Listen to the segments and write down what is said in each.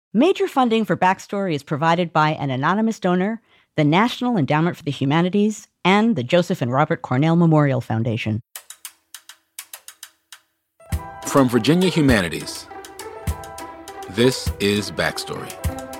Major funding for Backstory is provided by an anonymous donor, the National Endowment for the Humanities, and the Joseph and Robert Cornell Memorial Foundation. From Virginia Humanities, this is Backstory.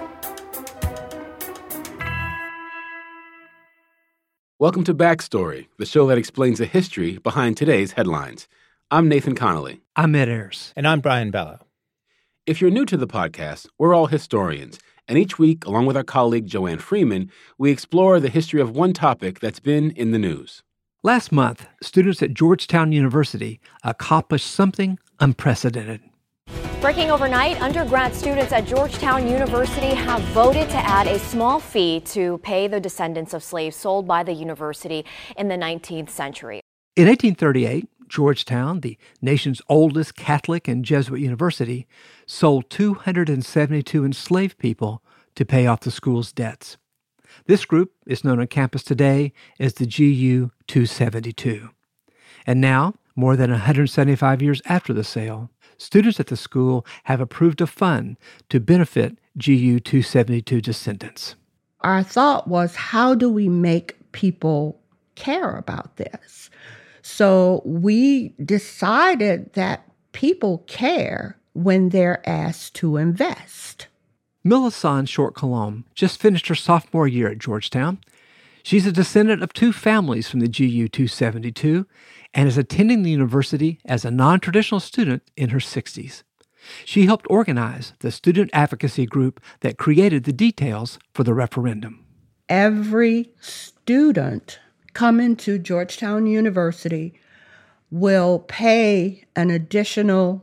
Welcome to Backstory, the show that explains the history behind today's headlines. I'm Nathan Connolly. I'm Ed Ayers. And I'm Brian Bello. If you're new to the podcast, we're all historians, and each week, along with our colleague Joanne Freeman, we explore the history of one topic that's been in the news. Last month, students at Georgetown University accomplished something unprecedented. Breaking overnight, undergrad students at Georgetown University have voted to add a small fee to pay the descendants of slaves sold by the university in the 19th century. In 1838, Georgetown, the nation's oldest Catholic and Jesuit university, sold 272 enslaved people to pay off the school's debts. This group is known on campus today as the GU 272. And now, more than 175 years after the sale, students at the school have approved a fund to benefit GU 272 descendants. Our thought was, how do we make people care about this? So we decided that people care when they're asked to invest. Millicent Short-Colomb just finished her sophomore year at Georgetown. She's a descendant of two families from the GU 272 and is attending the university as a non-traditional student in her 60s. She helped organize the student advocacy group that created the details for the referendum. Every student coming to Georgetown University will pay an additional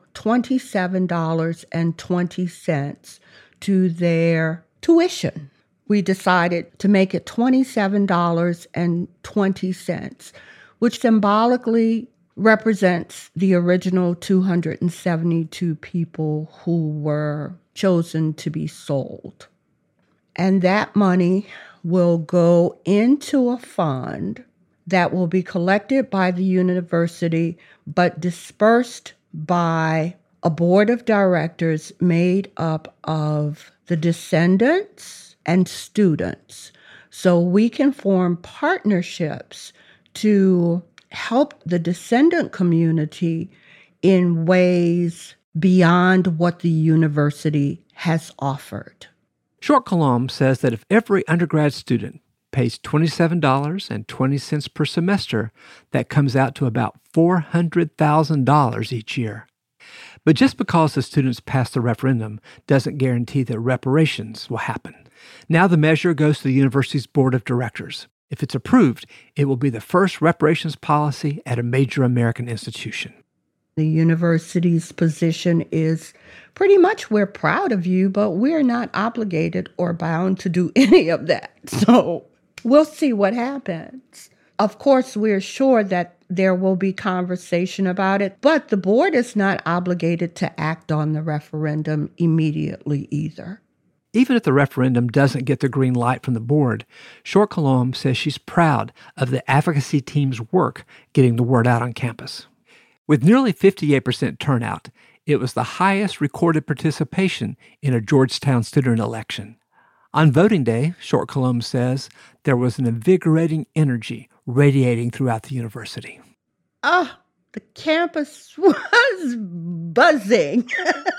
$27.20 to their tuition. We decided to make it $27.20, which symbolically represents the original 272 people who were chosen to be sold. And that money will go into a fund that will be collected by the university, but dispersed by a board of directors made up of the descendants and students. So we can form partnerships to help the descendant community in ways beyond what the university has offered. Short-Colomb says that if every undergrad student pays $27.20 per semester, that comes out to about $400,000 each year. But just because the students pass the referendum doesn't guarantee that reparations will happen. Now the measure goes to the university's board of directors. If it's approved, it will be the first reparations policy at a major American institution. The university's position is pretty much, we're proud of you, but we're not obligated or bound to do any of that. So we'll see what happens. Of course, we're sure that there will be conversation about it, but the board is not obligated to act on the referendum immediately either. Even if the referendum doesn't get the green light from the board, Short-Colomb says she's proud of the advocacy team's work getting the word out on campus. With nearly 58% turnout, it was the highest recorded participation in a Georgetown student election. On voting day, Short-Colomb says, there was an invigorating energy radiating throughout the university. The campus was buzzing.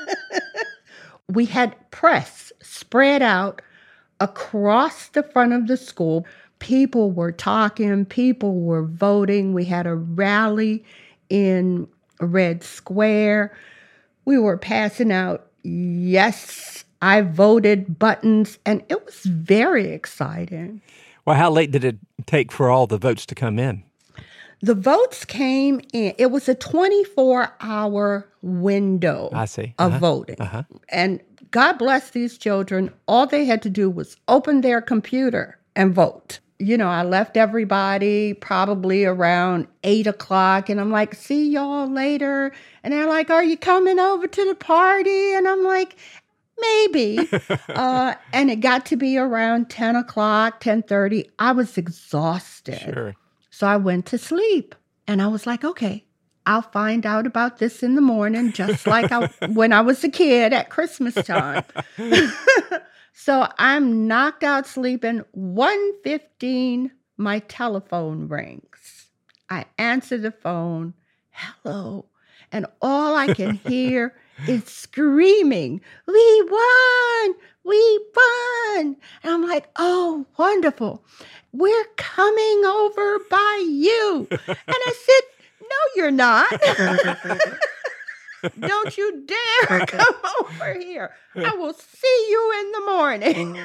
We had press spread out across the front of the school. People were talking, people were voting. We had a rally in Red Square. We were passing out, yes, I voted buttons, and it was very exciting. Well, how late did it take for all the votes to come in? The votes came in. It was a 24-hour window of voting. And God bless these children. All they had to do was open their computer and vote. You know, I left everybody probably around 8 o'clock, and I'm like, see y'all later. And they're like, are you coming over to the party? And I'm like, maybe. And it got to be around 10 o'clock, 10:30. I was exhausted. Sure. So I went to sleep, and I was like, okay, I'll find out about this in the morning, just like when I was a kid at Christmas time. So I'm knocked out sleeping. 1:15, my telephone rings. I answer the phone. Hello. And all I can hear is screaming, "We won! We won!" And I'm like, "Oh, wonderful. We're coming over by you." And I said, "No, you're not. Don't you dare come over here. I will see you in the morning."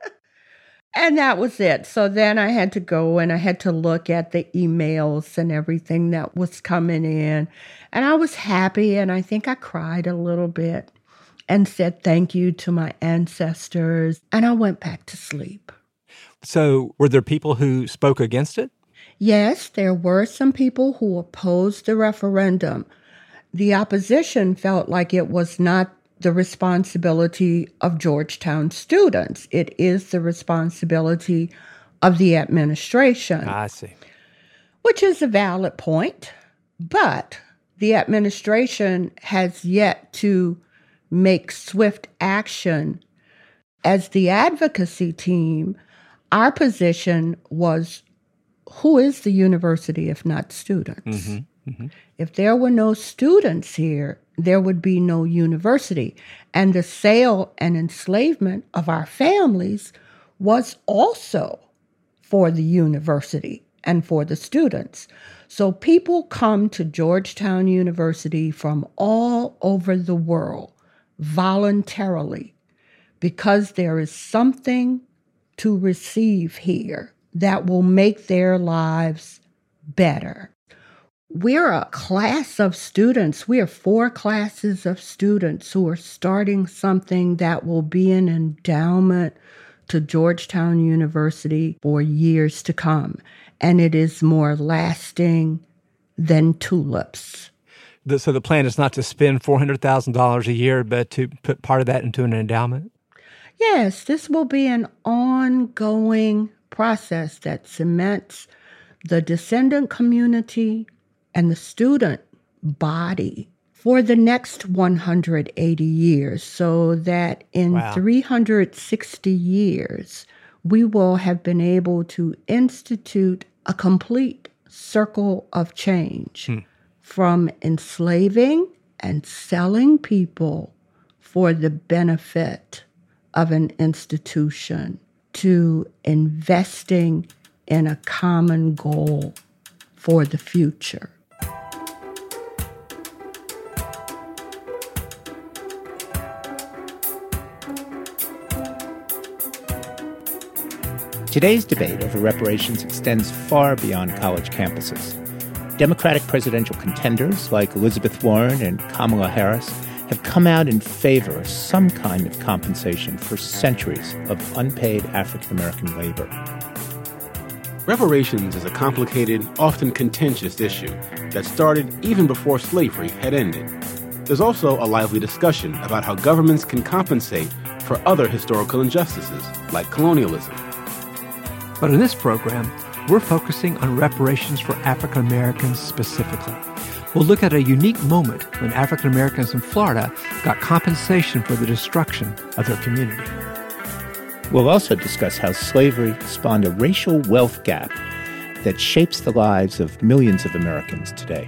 And that was it. So then I had to go and I had to look at the emails and everything that was coming in. And I was happy, and I think I cried a little bit and said thank you to my ancestors. And I went back to sleep. So were there people who spoke against it? Yes, there were some people who opposed the referendum. The opposition felt like it was not the responsibility of Georgetown students. It is the responsibility of the administration. I see. Which is a valid point, but the administration has yet to make swift action. As the advocacy team, our position was, who is the university if not students? Mm-hmm. Mm-hmm. If there were no students here, there would be no university. And the sale and enslavement of our families was also for the university and for the students. So people come to Georgetown University from all over the world voluntarily because there is something to receive here that will make their lives better. We're a class of students. We are 4 classes of students who are starting something that will be an endowment to Georgetown University for years to come. And it is more lasting than tulips. So the plan is not to spend $400,000 a year, but to put part of that into an endowment? Yes, this will be an ongoing process that cements the descendant community and the student body for the next 180 years, so that in 360 years, we will have been able to institute a complete circle of change from enslaving and selling people for the benefit of an institution to investing in a common goal for the future. Today's debate over reparations extends far beyond college campuses. Democratic presidential contenders like Elizabeth Warren and Kamala Harris have come out in favor of some kind of compensation for centuries of unpaid African-American labor. Reparations is a complicated, often contentious issue that started even before slavery had ended. There's also a lively discussion about how governments can compensate for other historical injustices, like colonialism. But in this program, we're focusing on reparations for African Americans specifically. We'll look at a unique moment when African Americans in Florida got compensation for the destruction of their community. We'll also discuss how slavery spawned a racial wealth gap that shapes the lives of millions of Americans today.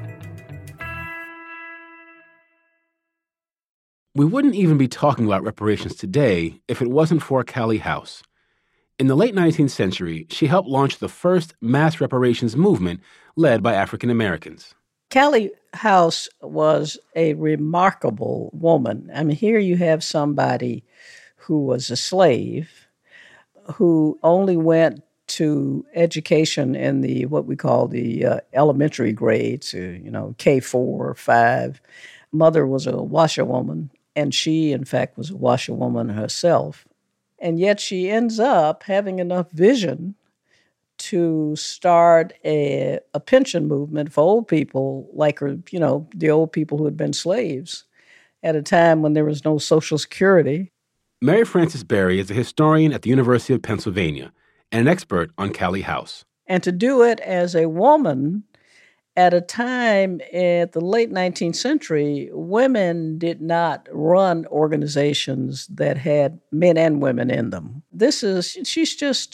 We wouldn't even be talking about reparations today if it wasn't for Callie House. In the late 19th century, she helped launch the first mass reparations movement led by African Americans. Callie House was a remarkable woman. I mean, here you have somebody who was a slave, who only went to education in the what we call the elementary grades, K4 or 5. Mother was a washerwoman, and she, in fact, was a washerwoman herself. And yet she ends up having enough vision to start a pension movement for old people like her, the old people who had been slaves at a time when there was no Social Security. Mary Frances Berry is a historian at the University of Pennsylvania and an expert on Callie House. And to do it as a woman at a time at the late 19th century, women did not run organizations that had men and women in them. She's just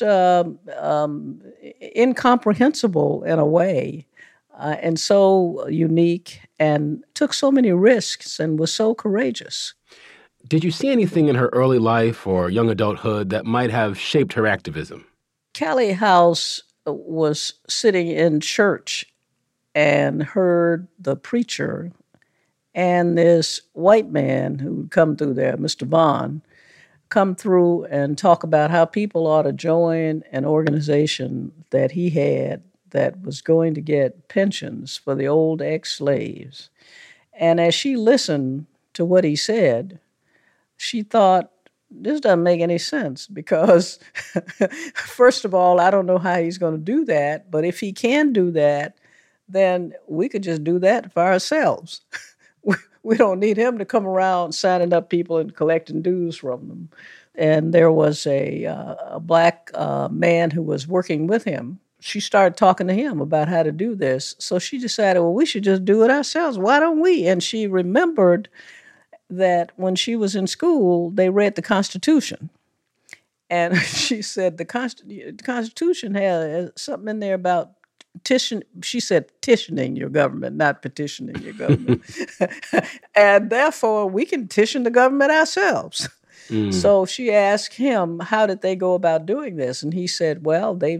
incomprehensible in a way, and so unique, and took so many risks and was so courageous. Did you see anything in her early life or young adulthood that might have shaped her activism? Callie House was sitting in church and heard the preacher and this white man who'd come through there, Mr. Vaughn, come through and talk about how people ought to join an organization that he had that was going to get pensions for the old ex-slaves. And as she listened to what he said, she thought, this doesn't make any sense because, first of all, I don't know how he's going to do that, but if he can do that, then we could just do that for ourselves. We don't need him to come around signing up people and collecting dues from them. And there was a black man who was working with him. She started talking to him about how to do this. So she decided, well, we should just do it ourselves. Why don't we? And she remembered that when she was in school, they read the Constitution. And she said the Constitution has something in there about she said petitioning your government, not petitioning your government. And therefore, we can petition the government ourselves. Mm. So she asked him, how did they go about doing this? And he said, well, they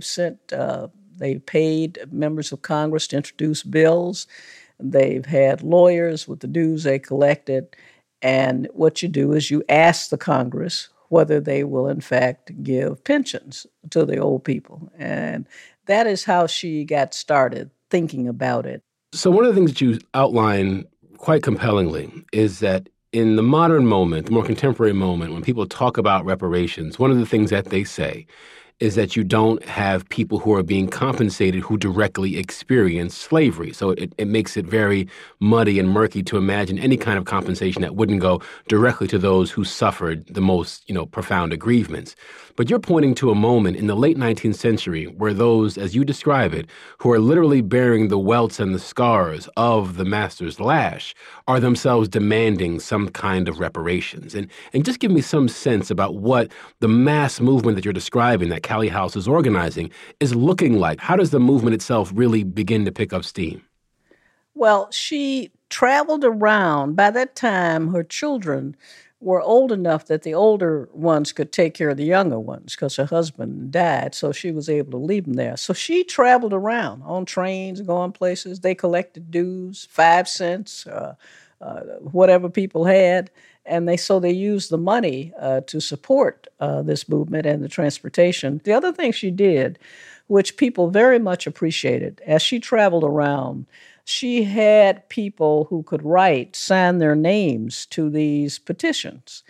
paid members of Congress to introduce bills. They've had lawyers with the dues they collected. And what you do is you ask the Congress whether they will, in fact, give pensions to the old people. And that is how she got started thinking about it. So one of the things that you outline quite compellingly is that in the modern moment, the more contemporary moment, when people talk about reparations, one of the things that they say is that you don't have people who are being compensated who directly experience slavery. So it makes it very muddy and murky to imagine any kind of compensation that wouldn't go directly to those who suffered the most, profound aggrievements. But you're pointing to a moment in the late 19th century where those, as you describe it, who are literally bearing the welts and the scars of the master's lash are themselves demanding some kind of reparations. And just give me some sense about what the mass movement that you're describing, that Callie House is organizing, is looking like. How does the movement itself really begin to pick up steam? Well, she traveled around. By that time, her children were old enough that the older ones could take care of the younger ones because her husband died, so she was able to leave them there. So she traveled around on trains, going places. They collected dues, 5 cents, whatever people had, and they used the money to support this movement and the transportation. The other thing she did, which people very much appreciated, as she traveled around, she had people who could sign their names to these petitions.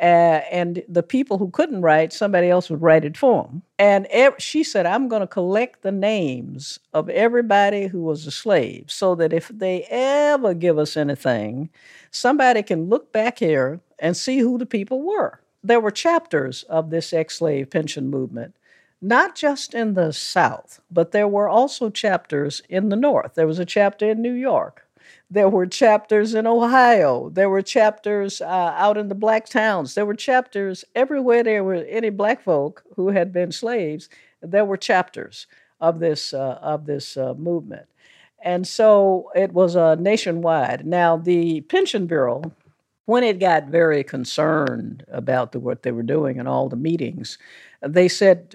And the people who couldn't write, somebody else would write it for them. And she said, I'm going to collect the names of everybody who was a slave so that if they ever give us anything, somebody can look back here and see who the people were. There were chapters of this ex-slave pension movement, not just in the South, but there were also chapters in the North. There was a chapter in New York. There were chapters in Ohio. There were chapters out in the black towns. There were chapters everywhere there were any black folk who had been slaves. There were chapters of this movement. And so it was nationwide. Now, the Pension Bureau, when it got very concerned about what they were doing and all the meetings, they said,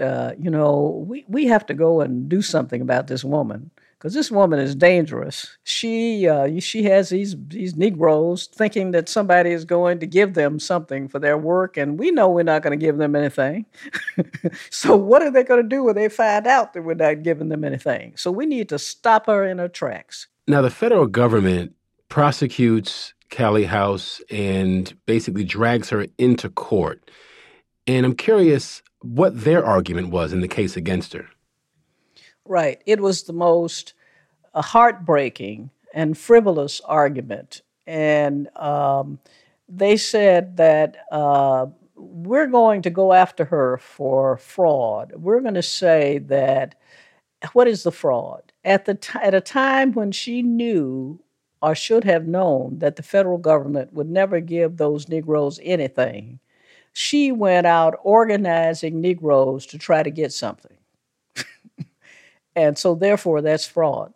we have to go and do something about this woman because this woman is dangerous. She has these Negroes thinking that somebody is going to give them something for their work, and we know we're not going to give them anything. So what are they going to do when they find out that we're not giving them anything? So we need to stop her in her tracks. Now, the federal government prosecutes Callie House and basically drags her into court. And I'm curious what their argument was in the case against her. Right. It was the most heartbreaking and frivolous argument. And they said that we're going to go after her for fraud. We're going to say that, what is the fraud? at a time when she knew or should have known that the federal government would never give those Negroes anything, she went out organizing Negroes to try to get something. And so therefore, that's fraud.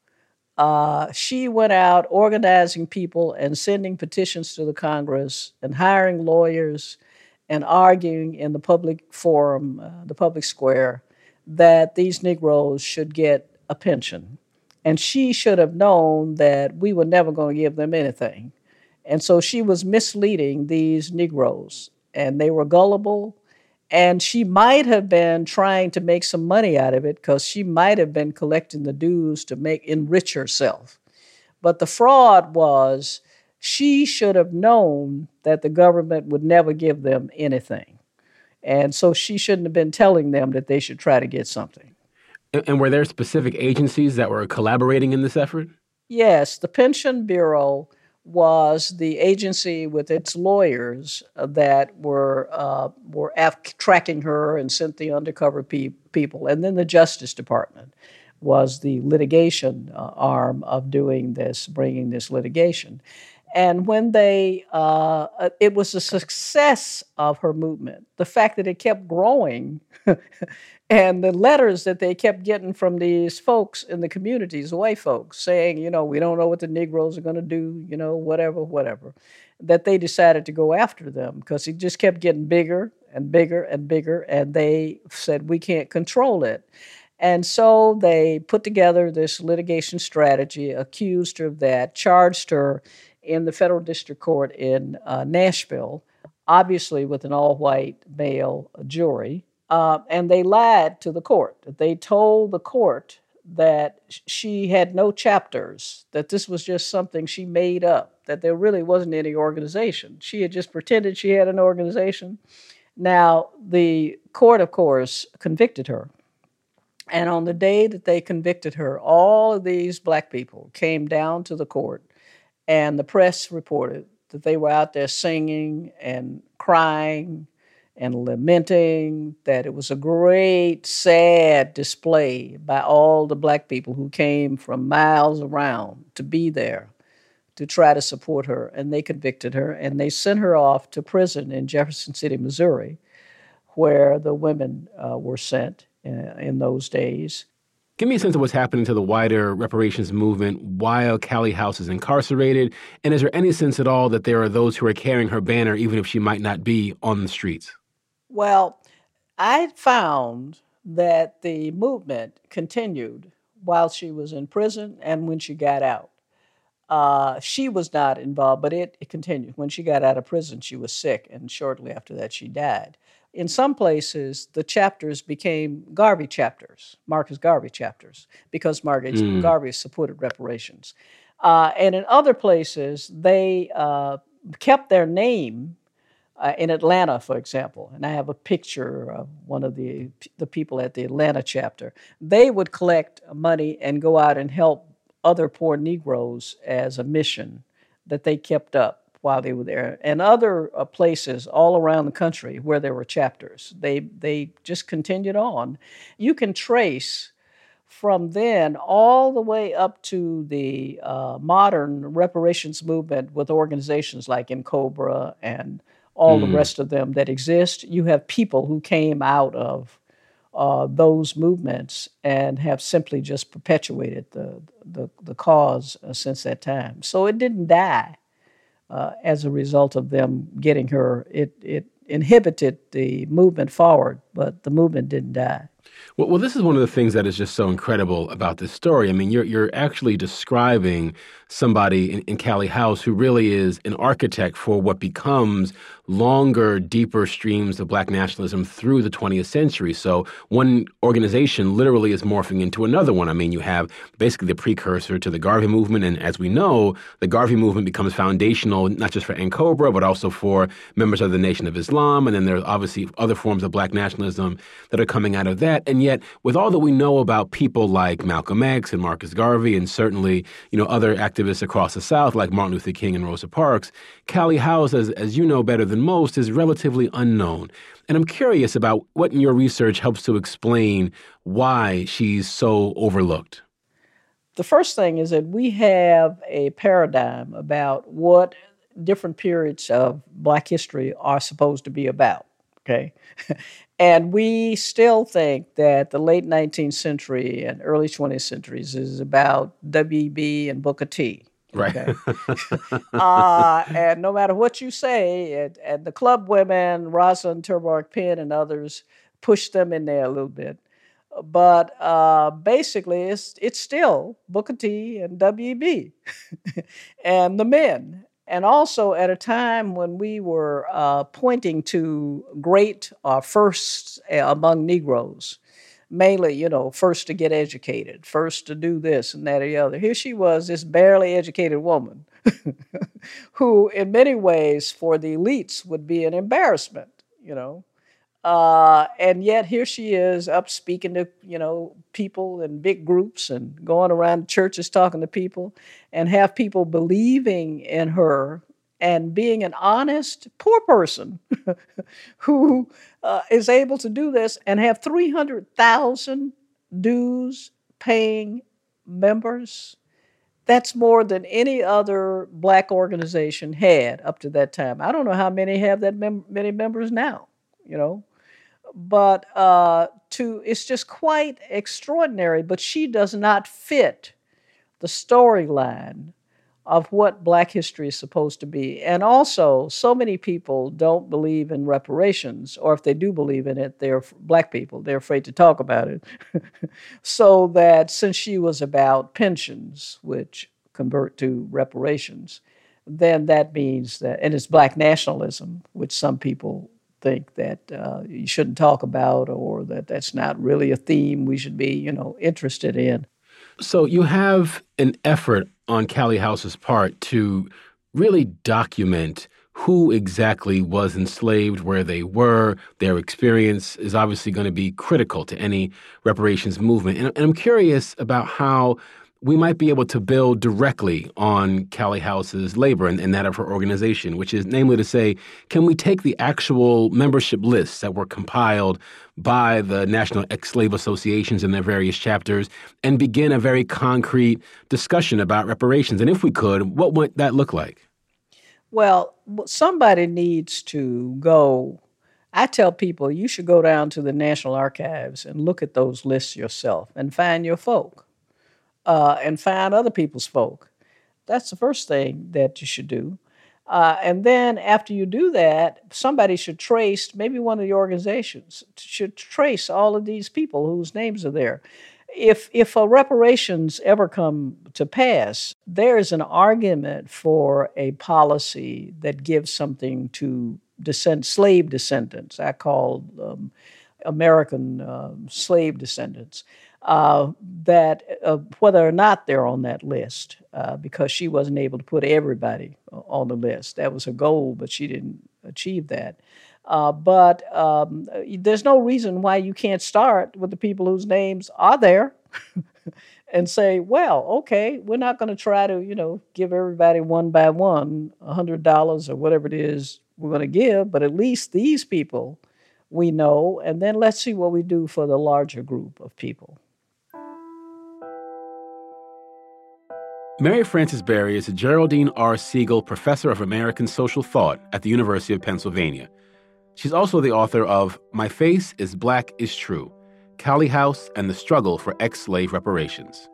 She went out organizing people and sending petitions to the Congress and hiring lawyers and arguing in the public forum, the public square, that these Negroes should get a pension. And she should have known that we were never going to give them anything. And so she was misleading these Negroes, and they were gullible. And she might have been trying to make some money out of it because she might have been collecting the dues to enrich herself. But the fraud was she should have known that the government would never give them anything. And so she shouldn't have been telling them that they should try to get something. And were there specific agencies that were collaborating in this effort? Yes, the Pension Bureau was the agency with its lawyers that were tracking her and sent the undercover people. And then the Justice Department was the litigation arm of doing this, bringing this litigation. And when it was a success of her movement, the fact that it kept growing and the letters that they kept getting from these folks in the communities, white folks, saying, we don't know what the Negroes are going to do, whatever, that they decided to go after them because it just kept getting bigger and bigger and bigger. And they said, we can't control it. And so they put together this litigation strategy, accused her of that, charged her in the federal district court in Nashville, obviously with an all-white male jury. And they lied to the court. They told the court that she had no chapters, that this was just something she made up, that there really wasn't any organization. She had just pretended she had an organization. Now, the court, of course, convicted her. And on the day that they convicted her, all of these black people came down to the court, and the press reported that they were out there singing and crying and lamenting, that it was a great, sad display by all the black people who came from miles around to be there to try to support her. And they convicted her, and they sent her off to prison in Jefferson City, Missouri, where the women were sent in those days. Give me a sense of what's happening to the wider reparations movement while Callie House is incarcerated. And is there any sense at all that there are those who are carrying her banner, even if she might not be on the streets? Well, I found that the movement continued while she was in prison and when she got out. She was not involved, but it continued. When she got out of prison, she was sick, and shortly after that, she died. In some places, the chapters became Garvey chapters, Marcus Garvey chapters, because Marcus Garvey supported reparations. And in other places, they kept their name in Atlanta, for example. And I have a picture of one of the people at the Atlanta chapter. They would collect money and go out and help other poor Negroes as a mission that they kept up while they were there. And other places all around the country where there were chapters, they just continued on. You can trace from then all the way up to the modern reparations movement with organizations like NCOBRA and all the rest of them that exist. You have people who came out of those movements and have simply just perpetuated the cause since that time. So it didn't die as a result of them getting her. It inhibited the movement forward, but the movement didn't die. Well, this is one of the things that is just so incredible about this story. I mean, you're actually describing somebody in Callie House who really is an architect for what becomes longer, deeper streams of Black nationalism through the 20th century. So one organization literally is morphing into another one. I mean, you have basically the precursor to the Garvey movement. And as we know, the Garvey movement becomes foundational, not just for NCOBRA, but also for members of the Nation of Islam. And then there's obviously other forms of Black nationalism that are coming out of that. And yet, with all that we know about people like Malcolm X and Marcus Garvey, and certainly, other activists across the South like Martin Luther King and Rosa Parks, Callie House, as you know better than most, is relatively unknown. And I'm curious about what in your research helps to explain why she's so overlooked. The first thing is that we have a paradigm about what different periods of Black history are supposed to be about, okay? And we still think that the late 19th century and early 20th centuries is about W.E.B. and Booker T. Okay? Right. And no matter what you say, and the club women, Rosalind Terborg Penn and others, push them in there a little bit. But basically, it's still Booker T and W.E.B. and the men. And also at a time when we were pointing to great firsts among Negroes, mainly, first to get educated, first to do this and that or the other. Here she was, this barely educated woman who in many ways for the elites would be an embarrassment, and yet here she is up speaking to, people in big groups and going around churches talking to people and have people believing in her and being an honest, poor person who is able to do this and have 300,000 dues-paying members. That's more than any other Black organization had up to that time. I don't know how many have that many members now, But it's just quite extraordinary. But she does not fit the storyline of what Black history is supposed to be. And also, so many people don't believe in reparations, or if they do believe in it, they're Black people. They're afraid to talk about it. So that since she was about pensions, which convert to reparations, then that means that, and it's Black nationalism, which some people think that you shouldn't talk about, or that's not really a theme we should be, interested in. So you have an effort on Callie House's part to really document who exactly was enslaved, where they were. Their experience is obviously going to be critical to any reparations movement. And I'm curious about how we might be able to build directly on Callie House's labor and that of her organization, which is namely to say, can we take the actual membership lists that were compiled by the National Ex-Slave Associations in their various chapters and begin a very concrete discussion about reparations? And if we could, what would that look like? Well, somebody needs to go. I tell people you should go down to the National Archives and look at those lists yourself and find your folk. And find other people's folk. That's the first thing that you should do. And then after you do that, somebody should trace, maybe one of the organizations should trace all of these people whose names are there. If a reparations ever come to pass, there's an argument for a policy that gives something to slave descendants. I call American slave descendants. That whether or not they're on that list, because she wasn't able to put everybody on the list. That was her goal, but she didn't achieve that. But there's no reason why you can't start with the people whose names are there and say, well, okay, we're not going to try to, give everybody one by one $100 or whatever it is we're going to give, but at least these people we know, and then let's see what we do for the larger group of people. Mary Frances Berry is a Geraldine R. Siegel Professor of American Social Thought at the University of Pennsylvania. She's also the author of My Face is Black is True, Callie House and the Struggle for Ex-Slave Reparations.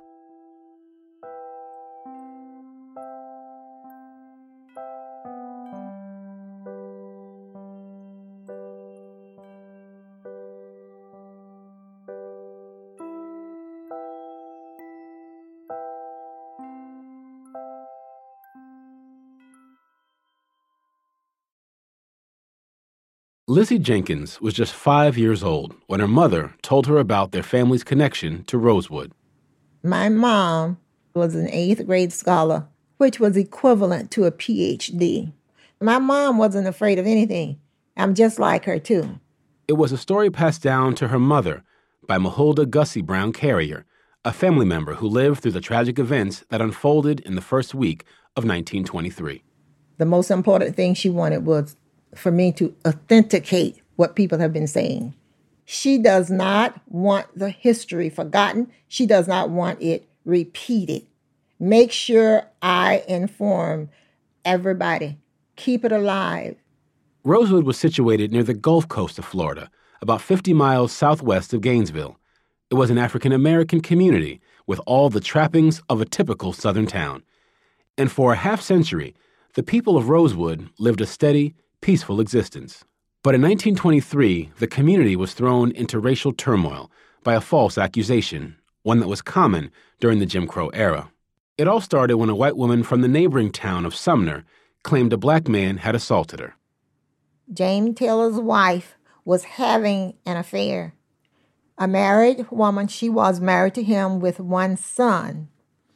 Lizzie Jenkins was just 5 years old when her mother told her about their family's connection to Rosewood. My mom was an 8th grade scholar, which was equivalent to a PhD. My mom wasn't afraid of anything. I'm just like her, too. It was a story passed down to her mother by Mahulda Gussie Brown Carrier, a family member who lived through the tragic events that unfolded in the first week of 1923. The most important thing she wanted was for me to authenticate what people have been saying. She does not want the history forgotten. She does not want it repeat it. Make sure I inform everybody. Keep it alive. Rosewood was situated near the Gulf Coast of Florida, about 50 miles southwest of Gainesville. It was an African-American community with all the trappings of a typical Southern town. And for a half-century, the people of Rosewood lived a steady, peaceful existence. But in 1923, the community was thrown into racial turmoil by a false accusation, one that was common during the Jim Crow era. It all started when a white woman from the neighboring town of Sumner claimed a black man had assaulted her. James Taylor's wife was having an affair. A married woman, she was married to him with one son.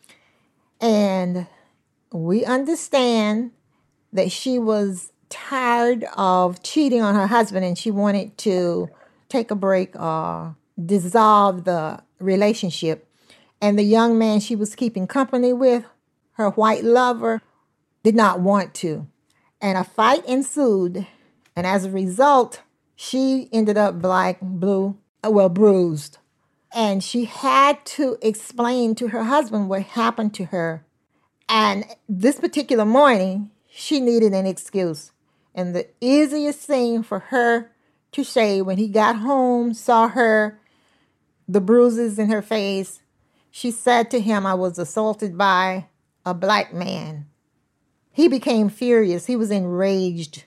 And we understand that she was tired of cheating on her husband and she wanted to take a break or dissolve the relationship. And the young man she was keeping company with, her white lover, did not want to. And a fight ensued. And as a result, she ended up bruised. And she had to explain to her husband what happened to her. And this particular morning, she needed an excuse. And the easiest thing for her to say when he got home, saw her, the bruises in her face, she said to him, "I was assaulted by a black man." He became furious. He was enraged.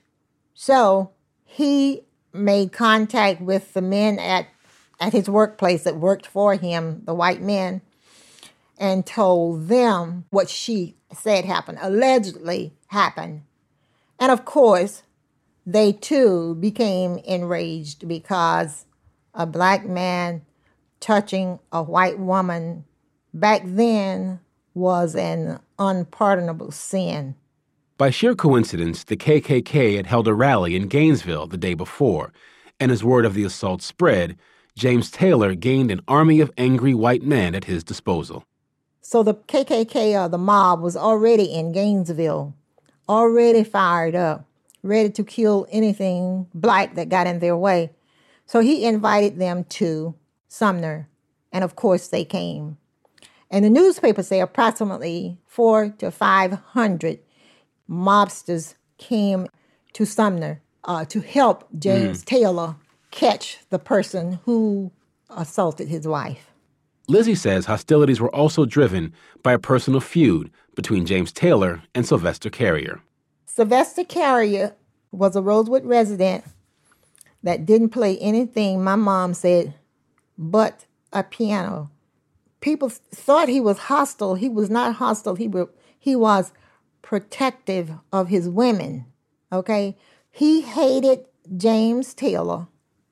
So he made contact with the men at his workplace that worked for him, the white men, and told them what she said happened, allegedly happened. And of course, they too became enraged because a black man touching a white woman back then was an unpardonable sin. By sheer coincidence, the KKK had held a rally in Gainesville the day before, and as word of the assault spread, James Taylor gained an army of angry white men at his disposal. So the KKK or the mob was already in Gainesville, already fired up, ready to kill anything black that got in their way. So he invited them to Sumner, and of course they came. And the newspapers say approximately 400 to 500 mobsters came to Sumner to help James Taylor catch the person who assaulted his wife. Lizzie says hostilities were also driven by a personal feud between James Taylor and Sylvester Carrier. Sylvester Carrier was a Rosewood resident that didn't play anything, my mom said, but a piano. People thought he was hostile. He was not hostile. He was protective of his women, okay? He hated James Taylor,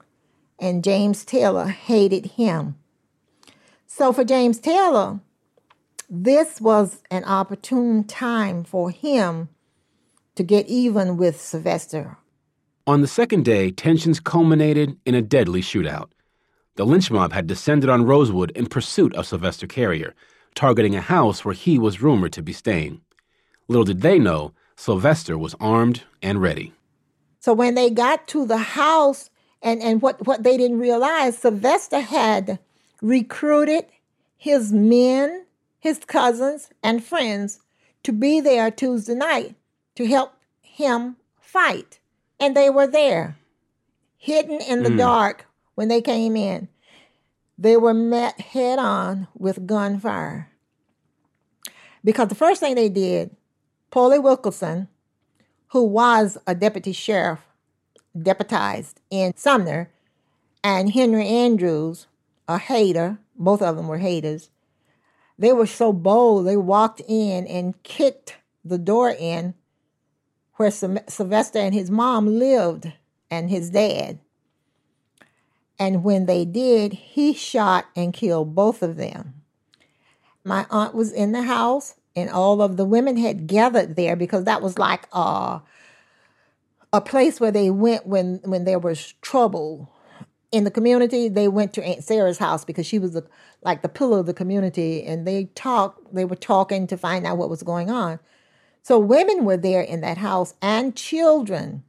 and James Taylor hated him. So for James Taylor, this was an opportune time for him to get even with Sylvester. On the second day, tensions culminated in a deadly shootout. The lynch mob had descended on Rosewood in pursuit of Sylvester Carrier, targeting a house where he was rumored to be staying. Little did they know, Sylvester was armed and ready. So when they got to the house, and what they didn't realize, Sylvester had recruited his men, his cousins, and friends to be there Tuesday night to help him fight. And they were there, hidden in the dark when they came in. They were met head on with gunfire. Because the first thing they did, Paulie Wilkerson, who was a deputy sheriff, deputized in Sumner, and Henry Andrews, a hater, both of them were haters, they were so bold, they walked in and kicked the door in where Sylvester and his mom lived, and his dad. And when they did, he shot and killed both of them. My aunt was in the house, and all of the women had gathered there because that was like a place where they went when there was trouble in the community. They went to Aunt Sarah's house because she was like the pillar of the community, and they were talking to find out what was going on. So women were there in that house and children.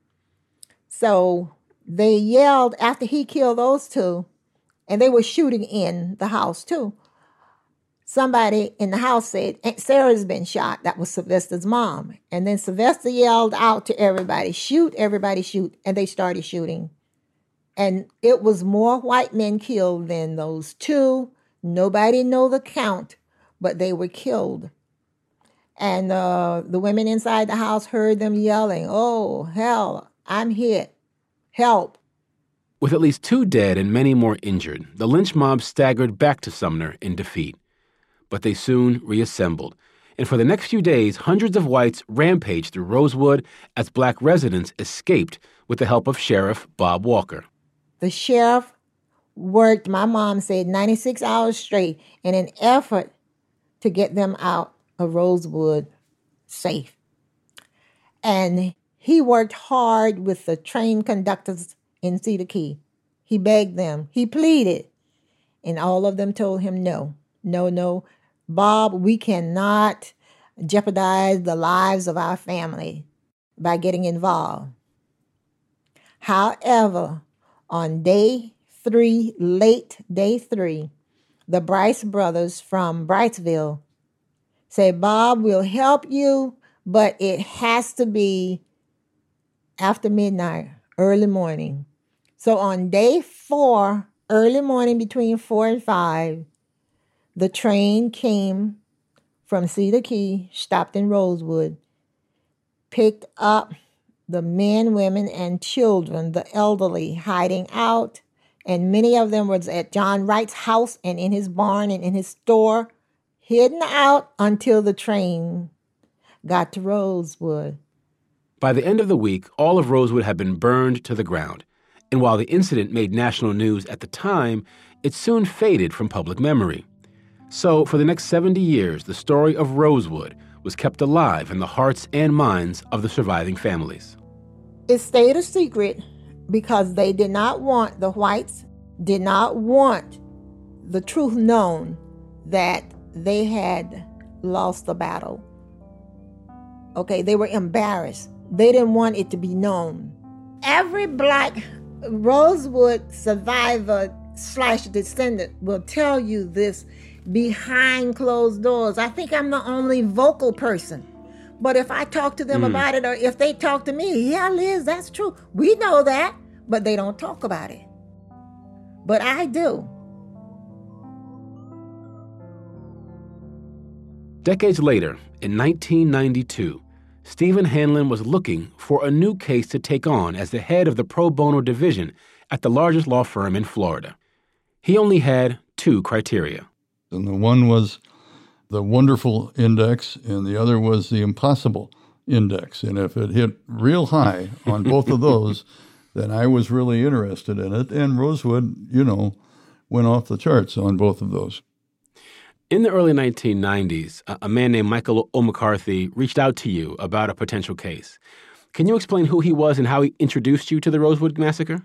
So they yelled after he killed those two, and they were shooting in the house too. somebody in the house said, "Aunt Sarah's been shot." That was Sylvester's mom. And then Sylvester yelled out to everybody, "Shoot, everybody shoot." And they started shooting. And it was more white men killed than those two. Nobody know the count, but they were killed. And the women inside the house heard them yelling, "Oh, hell, I'm hit. Help." With at least 2 dead and many more injured, the lynch mob staggered back to Sumner in defeat. But they soon reassembled. And for the next few days, hundreds of whites rampaged through Rosewood as black residents escaped with the help of Sheriff Bob Walker. The sheriff worked, my mom said, 96 hours straight in an effort to get them out of Rosewood safe. And he worked hard with the train conductors in Cedar Key. He begged them. He pleaded. And all of them told him no. No, Bob, we cannot jeopardize the lives of our family by getting involved. However, on day 3, late day 3, the Bryce brothers from Brightsville said, "Bob, we'll help you, but it has to be after midnight, early morning." So on day 4, early morning between 4 and 5, the train came from Cedar Key, stopped in Rosewood, picked up the men, women, and children, the elderly, hiding out. And many of them was at John Wright's house and in his barn and in his store, hidden out until the train got to Rosewood. By the end of the week, all of Rosewood had been burned to the ground. And while the incident made national news at the time, it soon faded from public memory. So for the next 70 years, the story of Rosewood was kept alive in the hearts and minds of the surviving families. It stayed a secret because they did not want, the whites did not want the truth known that they had lost the battle. Okay, they were embarrassed. They didn't want it to be known. Every black Rosewood survivor / descendant will tell you this behind closed doors. I think I'm the only vocal person. But if I talk to them about it, or if they talk to me, "Yeah, Liz, that's true. We know that," but they don't talk about it. But I do. Decades later, in 1992, Stephen Hanlon was looking for a new case to take on as the head of the pro bono division at the largest law firm in Florida. He only had 2 criteria. And the one was the wonderful index, and the other was the impossible index. And if it hit real high on both of those, then I was really interested in it. And Rosewood, went off the charts on both of those. In the early 1990s, a man named Michael O'McCarthy reached out to you about a potential case. Can you explain who he was and how he introduced you to the Rosewood Massacre?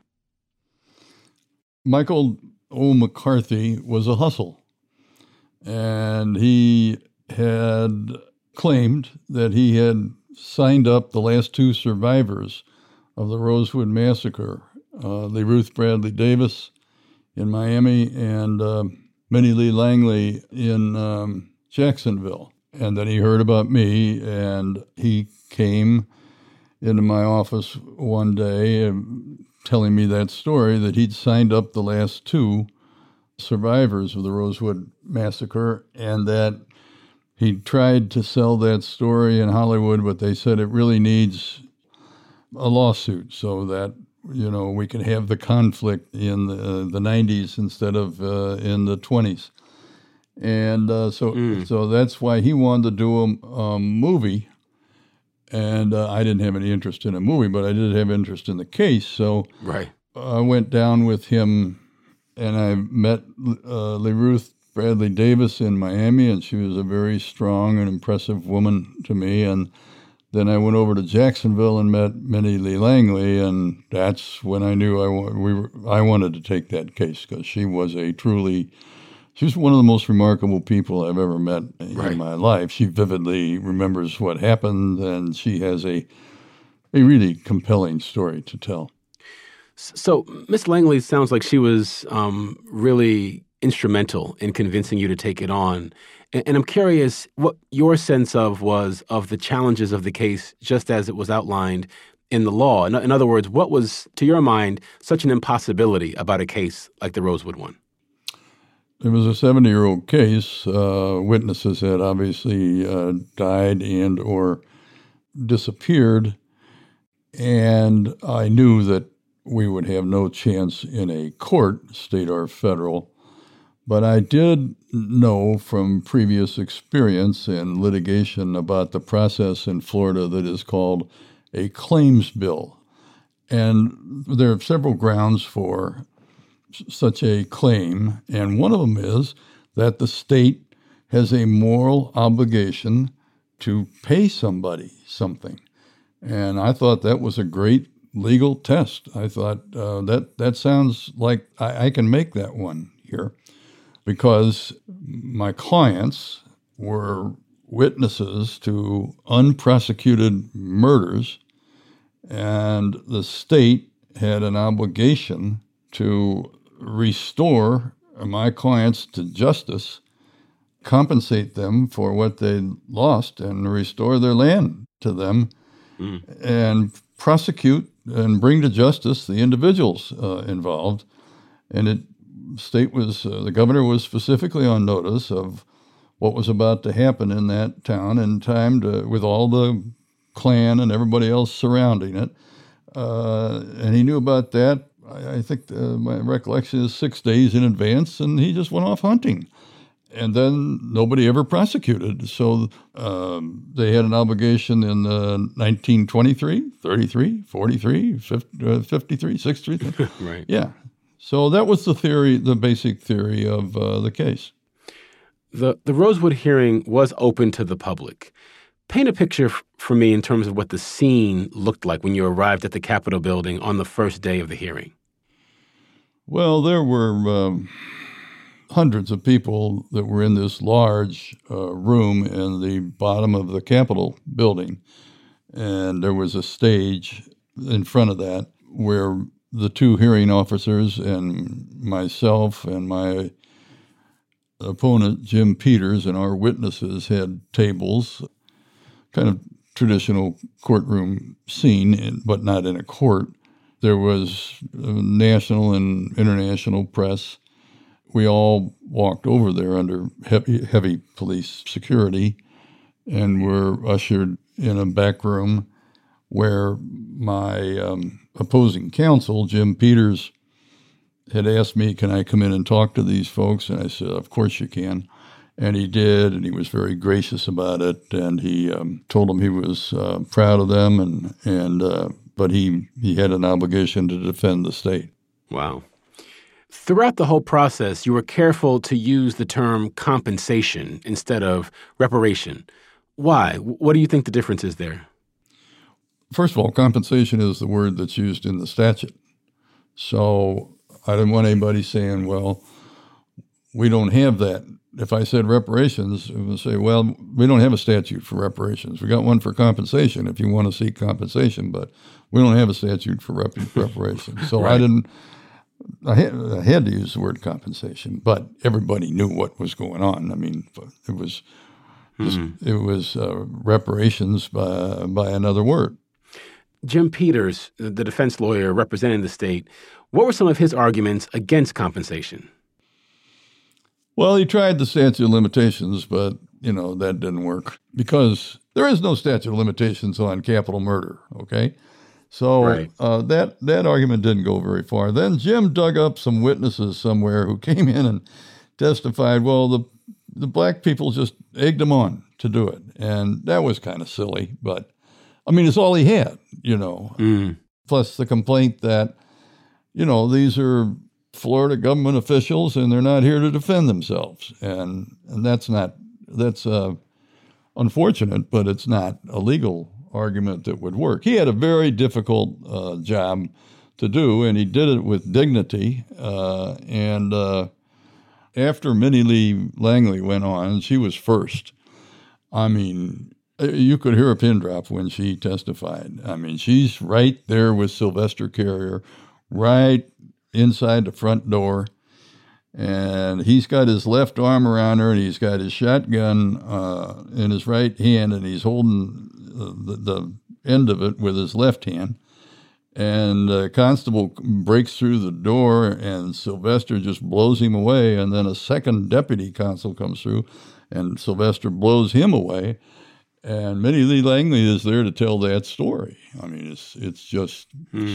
Michael O'McCarthy was a hustle. And he had claimed that he had signed up the last 2 survivors of the Rosewood Massacre, LeRuth Bradley Davis in Miami and Minnie Lee Langley in Jacksonville. And then he heard about me, and he came into my office one day telling me that story, that he'd signed up the last 2 survivors of the Rosewood Massacre, and that he tried to sell that story in Hollywood, but they said it really needs a lawsuit so that, we can have the conflict in the 90s instead of in the 20s. And so that's why he wanted to do a movie, and I didn't have any interest in a movie, but I did have interest in the case. So right. I went down with him, and I met LeRuth Bradley Davis in Miami, and she was a very strong and impressive woman to me. And then I went over to Jacksonville and met Minnie Lee Langley, and that's when I knew I wanted to take that case, because she was one of the most remarkable people I've ever met in my life. She vividly remembers what happened, and she has a really compelling story to tell. So Miss Langley sounds like she was really instrumental in convincing you to take it on. And I'm curious what your sense was of the challenges of the case just as it was outlined in the law. In other words, what was, to your mind, such an impossibility about a case like the Rosewood one? It was a 70-year-old case. Witnesses had obviously died and or disappeared, and I knew that we would have no chance in a court, state or federal. But I did know from previous experience in litigation about the process in Florida that is called a claims bill. And there are several grounds for such a claim, and one of them is that the state has a moral obligation to pay somebody something. And I thought that was a great legal test. I thought that sounds like I can make that one here, because my clients were witnesses to unprosecuted murders, and the state had an obligation to restore my clients to justice, compensate them for what they lost, and restore their land to them, and prosecute and bring to justice the individuals involved. And the governor was specifically on notice of what was about to happen in that town, and timed with all the Klan and everybody else surrounding it. And he knew about that. I think my recollection is 6 days in advance, and he just went off hunting. And then nobody ever prosecuted. So they had an obligation in 1923, 33, 43, 53, 63. Right. Yeah. So that was the theory, the basic theory of the case. The Rosewood hearing was open to the public. Paint a picture for me in terms of what the scene looked like when you arrived at the Capitol building on the first day of the hearing. Well, there were hundreds of people that were in this large room in the bottom of the Capitol building, and there was a stage in front of that where the two hearing officers and myself and my opponent, Jim Peters, and our witnesses had tables, kind of traditional courtroom scene, but not in a court. There was national and international press. We all walked over there under heavy police security and were ushered in a back room where my opposing counsel, Jim Peters, had asked me, can I come in and talk to these folks? And I said, of course you can. And he did, and he was very gracious about it. And he told them he was proud of them, but he had an obligation to defend the state. Wow. Throughout the whole process, you were careful to use the term compensation instead of reparation. Why? What do you think the difference is there? First of all, compensation is the word that's used in the statute. So I didn't want anybody saying, well, we don't have that. If I said reparations, it would say, well, we don't have a statute for reparations. We got one for compensation if you want to seek compensation, but we don't have a statute for reparations. So right. I had to use the word compensation, but everybody knew what was going on. I mean, it was reparations by another word. Jim Peters, the defense lawyer representing the state, what were some of his arguments against compensation? Well, he tried the statute of limitations, but, that didn't work because there is no statute of limitations on capital murder, okay? So right. That argument didn't go very far. Then Jim dug up some witnesses somewhere who came in and testified, well, the black people just egged him on to do it. And that was kind of silly, but, it's all he had, Plus the complaint that, these are Florida government officials and they're not here to defend themselves. And that's unfortunate, but it's not a legal argument that would work. He had a very difficult job to do, and he did it with dignity. And after Minnie Lee Langley went on, she was first. You could hear a pin drop when she testified. She's right there with Sylvester Carrier, right inside the front door. And he's got his left arm around her, and he's got his shotgun in his right hand, and he's holding the end of it with his left hand. And the constable breaks through the door, and Sylvester just blows him away. And then a second deputy constable comes through, and Sylvester blows him away. And Minnie Lee Langley is there to tell that story. I mean, it's just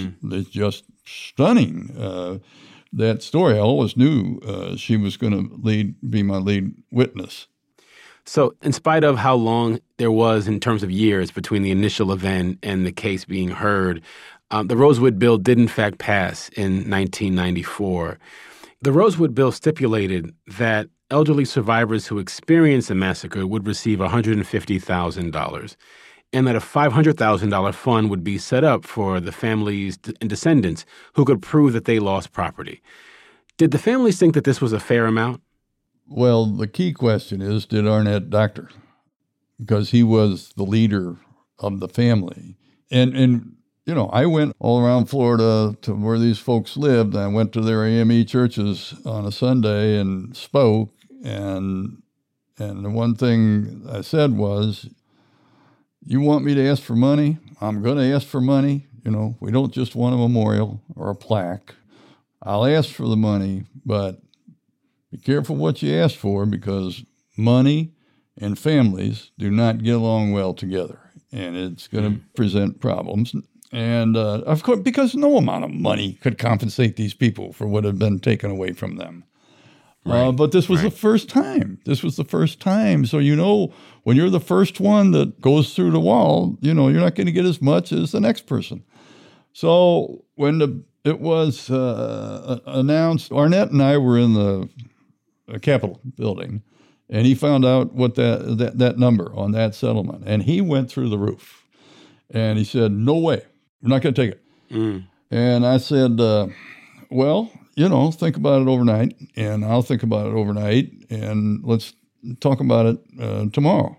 stunning. That story, I always knew she was going to be my lead witness. So in spite of how long there was in terms of years between the initial event and the case being heard, the Rosewood Bill did in fact pass in 1994. The Rosewood Bill stipulated that elderly survivors who experienced a massacre would receive $150,000, and that a $500,000 fund would be set up for the families and descendants who could prove that they lost property. Did the families think that this was a fair amount? Well, the key question is, did Arnett doctor? Because he was the leader of the family. And you know, I went all around Florida to where these folks lived. I went to their AME churches on a Sunday and spoke. And the one thing I said was, you want me to ask for money? I'm going to ask for money. You know, we don't just want a memorial or a plaque. I'll ask for the money, but be careful what you ask for, because money and families do not get along well together, and it's going to present problems. And of course, because no amount of money could compensate these people for what had been taken away from them. Right. But this was the first time. This was the first time. So, you know, when you're the first one that goes through the wall, you know, you're not going to get as much as the next person. So when it was announced, Arnett and I were in the Capitol building, and he found out what that number on that settlement, and he went through the roof. And he said, no way, we're not going to take it. And I said, well, you know, think about it overnight, and I'll think about it overnight, and let's talk about it tomorrow.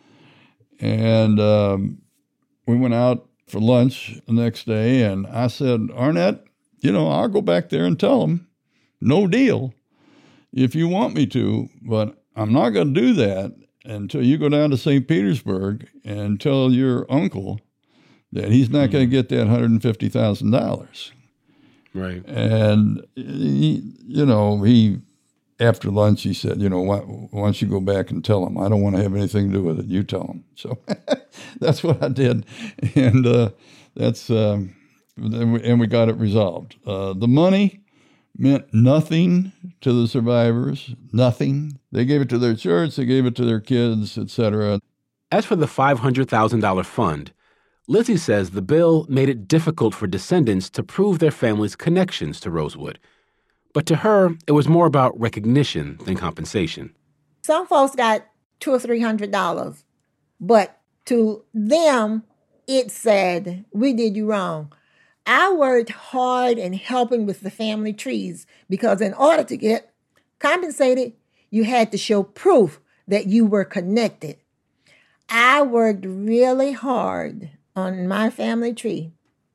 And we went out for lunch the next day, and I said, Arnett, you know, I'll go back there and tell them, no deal, if you want me to, but I'm not going to do that until you go down to St. Petersburg and tell your uncle that he's not going to get that $150,000. Right. And, he, after lunch, he said, you know, why don't you go back and tell him? I don't want to have anything to do with it. You tell him. So that's what I did. And and we got it resolved. The money meant nothing to the survivors, nothing. They gave it to their church, they gave it to their kids, etc. As for the $500,000 fund, Lizzie says the bill made it difficult for descendants to prove their family's connections to Rosewood. But to her, it was more about recognition than compensation. Some folks got $200 or $300, but to them, it said, we did you wrong. I worked hard in helping with the family trees because in order to get compensated, you had to show proof that you were connected. I worked really hard on my family tree.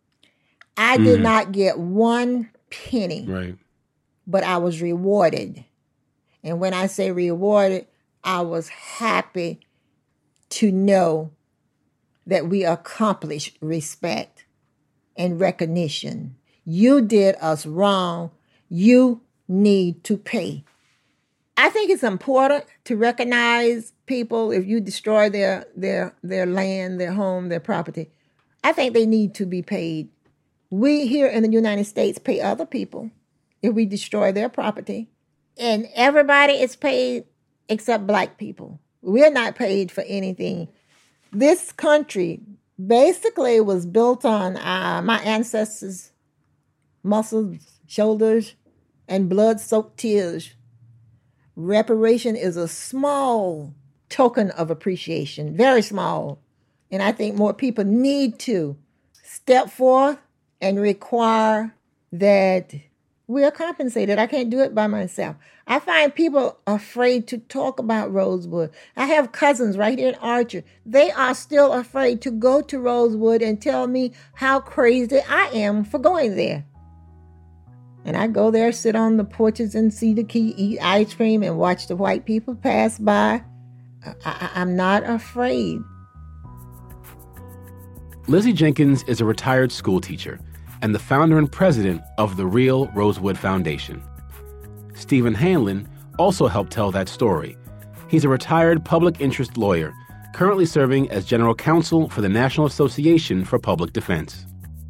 I did not get one penny, right, but I was rewarded. And when I say rewarded, I was happy to know that we accomplished respect and recognition. You did us wrong. You need to pay. I think it's important to recognize people if you destroy their land, their home, their property. I think they need to be paid. We here in the United States pay other people if we destroy their property. And everybody is paid except Black people. We're not paid for anything. This country basically was built on my ancestors' muscles, shoulders, and blood-soaked tears. Reparation is a small token of appreciation, very small. And I think more people need to step forth and require that we are compensated. I can't do it by myself. I find people afraid to talk about Rosewood. I have cousins right here in Archer. They are still afraid to go to Rosewood and tell me how crazy I am for going there. And I go there, sit on the porches in Cedar Key, eat ice cream, and watch the white people pass by. I'm not afraid. Lizzie Jenkins is a retired school teacher and the founder and president of the Real Rosewood Foundation. Stephen Hanlon also helped tell that story. He's a retired public interest lawyer, currently serving as general counsel for the National Association for Public Defense.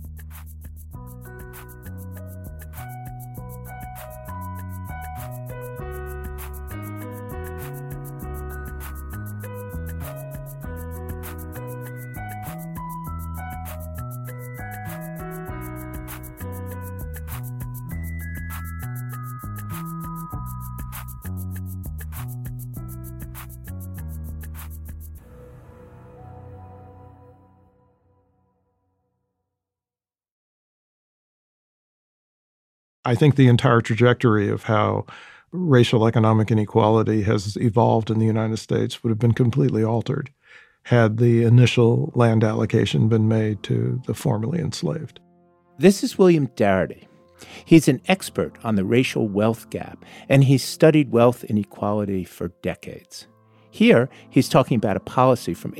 I think the entire trajectory of how racial economic inequality has evolved in the United States would have been completely altered had the initial land allocation been made to the formerly enslaved. This is William Darity. He's an expert on the racial wealth gap, and he's studied wealth inequality for decades. Here, he's talking about a policy from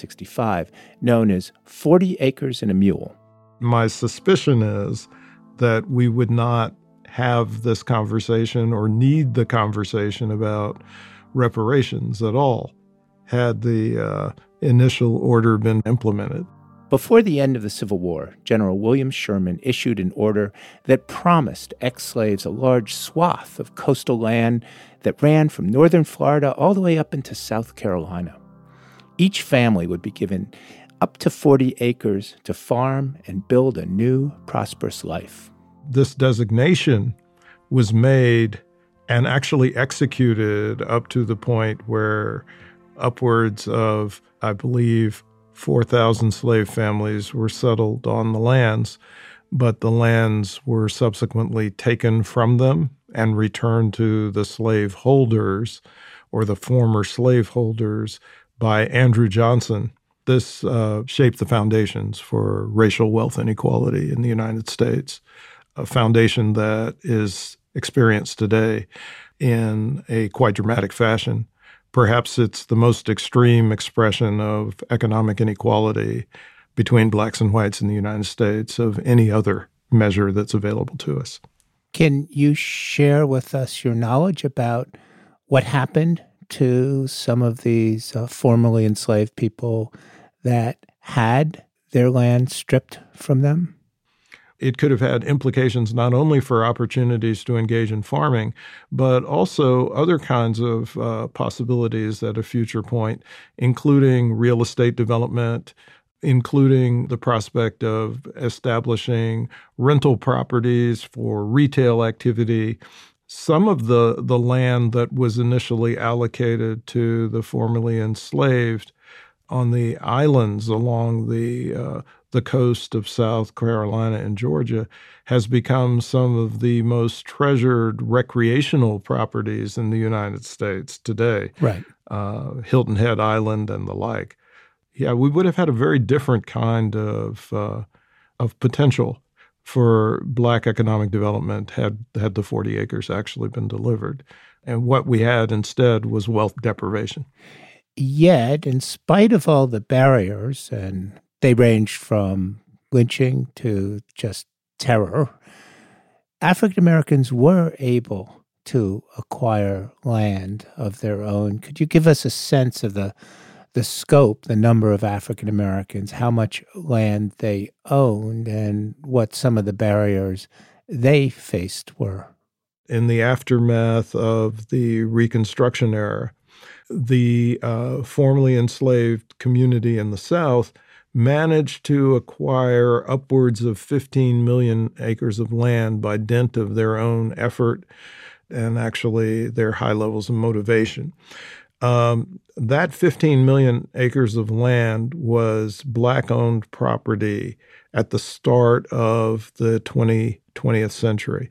1865 known as 40 acres and a mule. My suspicion is that we would not have this conversation or need the conversation about reparations at all had the initial order been implemented. Before the end of the Civil War, General William Sherman issued an order that promised ex-slaves a large swath of coastal land that ran from northern Florida all the way up into South Carolina. Each family would be given up to 40 acres to farm and build a new, prosperous life. This designation was made and actually executed up to the point where upwards of, I believe, 4,000 slave families were settled on the lands, but the lands were subsequently taken from them and returned to the slave holders or the former slave holders by Andrew Johnson. This shaped the foundations for racial wealth inequality in the United States, a foundation that is experienced today in a quite dramatic fashion. Perhaps it's the most extreme expression of economic inequality between blacks and whites in the United States of any other measure that's available to us. Can you share with us your knowledge about what happened to some of these formerly enslaved people that had their land stripped from them? It could have had implications not only for opportunities to engage in farming, but also other kinds of possibilities at a future point, including real estate development, including the prospect of establishing rental properties for retail activity. Some of the land that was initially allocated to the formerly enslaved on the islands along the coast of South Carolina and Georgia has become some of the most treasured recreational properties in the United States today. Right. Hilton Head Island and the like. Yeah, we would have had a very different kind of potential for black economic development had the 40 acres actually been delivered. And what we had instead was wealth deprivation. Yet, in spite of all the barriers, and they ranged from lynching to just terror, African Americans were able to acquire land of their own. Could you give us a sense of the scope, the number of African Americans, how much land they owned, and what some of the barriers they faced were? In the aftermath of the Reconstruction era, the formerly enslaved community in the South managed to acquire upwards of 15 million acres of land by dint of their own effort and actually their high levels of motivation. That 15 million acres of land was black-owned property at the start of the 20th century.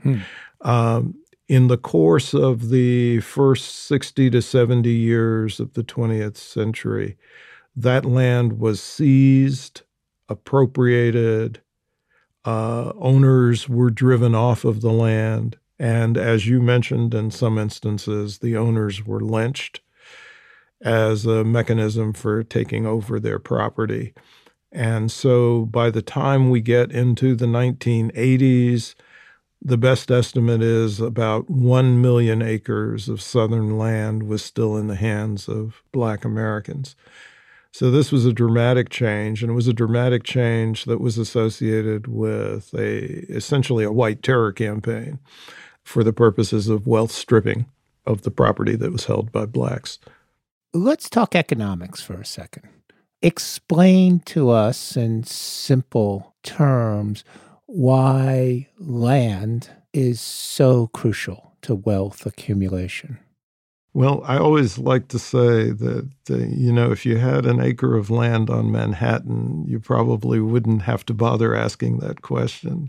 In the course of the first 60 to 70 years of the 20th century, that land was seized, appropriated, Owners were driven off of the land. And as you mentioned, in some instances, the owners were lynched as a mechanism for taking over their property. And so by the time we get into the 1980s, the best estimate is about 1 million acres of Southern land was still in the hands of Black Americans. So this was a dramatic change, and it was a dramatic change that was associated with essentially a white terror campaign for the purposes of wealth stripping of the property that was held by Blacks. Let's talk economics for a second. Explain to us in simple terms why land is so crucial to wealth accumulation. Well, I always like to say that, if you had an acre of land on Manhattan, you probably wouldn't have to bother asking that question.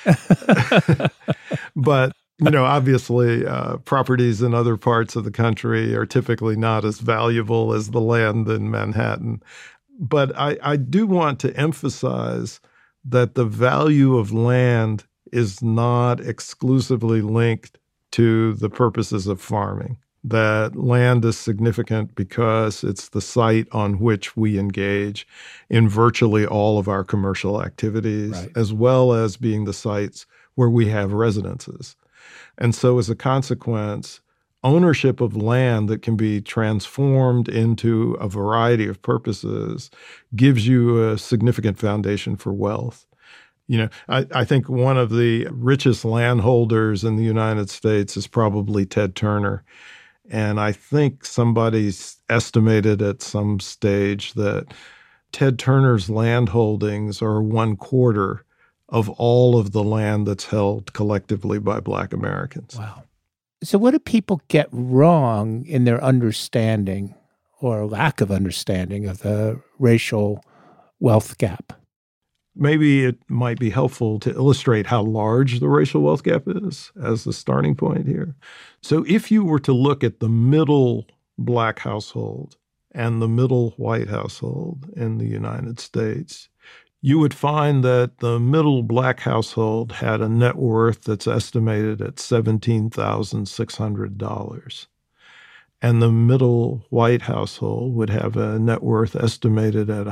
But, obviously, properties in other parts of the country are typically not as valuable as the land in Manhattan. But I do want to emphasize that the value of land is not exclusively linked to the purposes of farming. That land is significant because it's the site on which we engage in virtually all of our commercial activities, right, as well as being the sites where we have residences. And so as a consequence, ownership of land that can be transformed into a variety of purposes gives you a significant foundation for wealth. I think one of the richest landholders in the United States is probably Ted Turner. And I think somebody's estimated at some stage that Ted Turner's land holdings are 1/4 of all of the land that's held collectively by Black Americans. Wow. So what do people get wrong in their understanding or lack of understanding of the racial wealth gap? Maybe it might be helpful to illustrate how large the racial wealth gap is as the starting point here. So if you were to look at the middle Black household and the middle white household in the United States, you would find that the middle Black household had a net worth that's estimated at $17,600. And the middle white household would have a net worth estimated at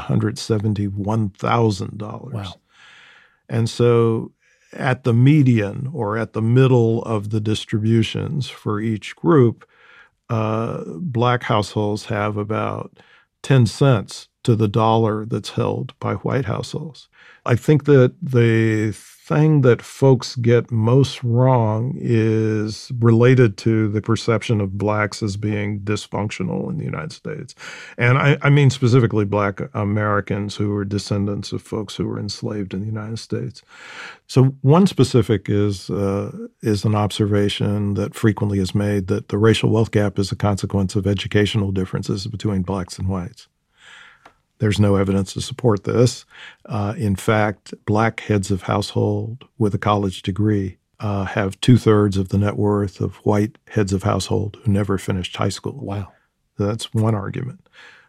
$171,000. Wow. And so at the median, or at the middle of the distributions for each group, Black households have about 10 cents to the dollar that's held by white households. I think that the thing that folks get most wrong is related to the perception of Blacks as being dysfunctional in the United States. And I mean specifically Black Americans who are descendants of folks who were enslaved in the United States. So one specific is an observation that frequently is made that the racial wealth gap is a consequence of educational differences between Blacks and whites. There's no evidence to support this. In fact, Black heads of household with a college degree have 2/3 of the net worth of white heads of household who never finished high school. Wow. That's one argument.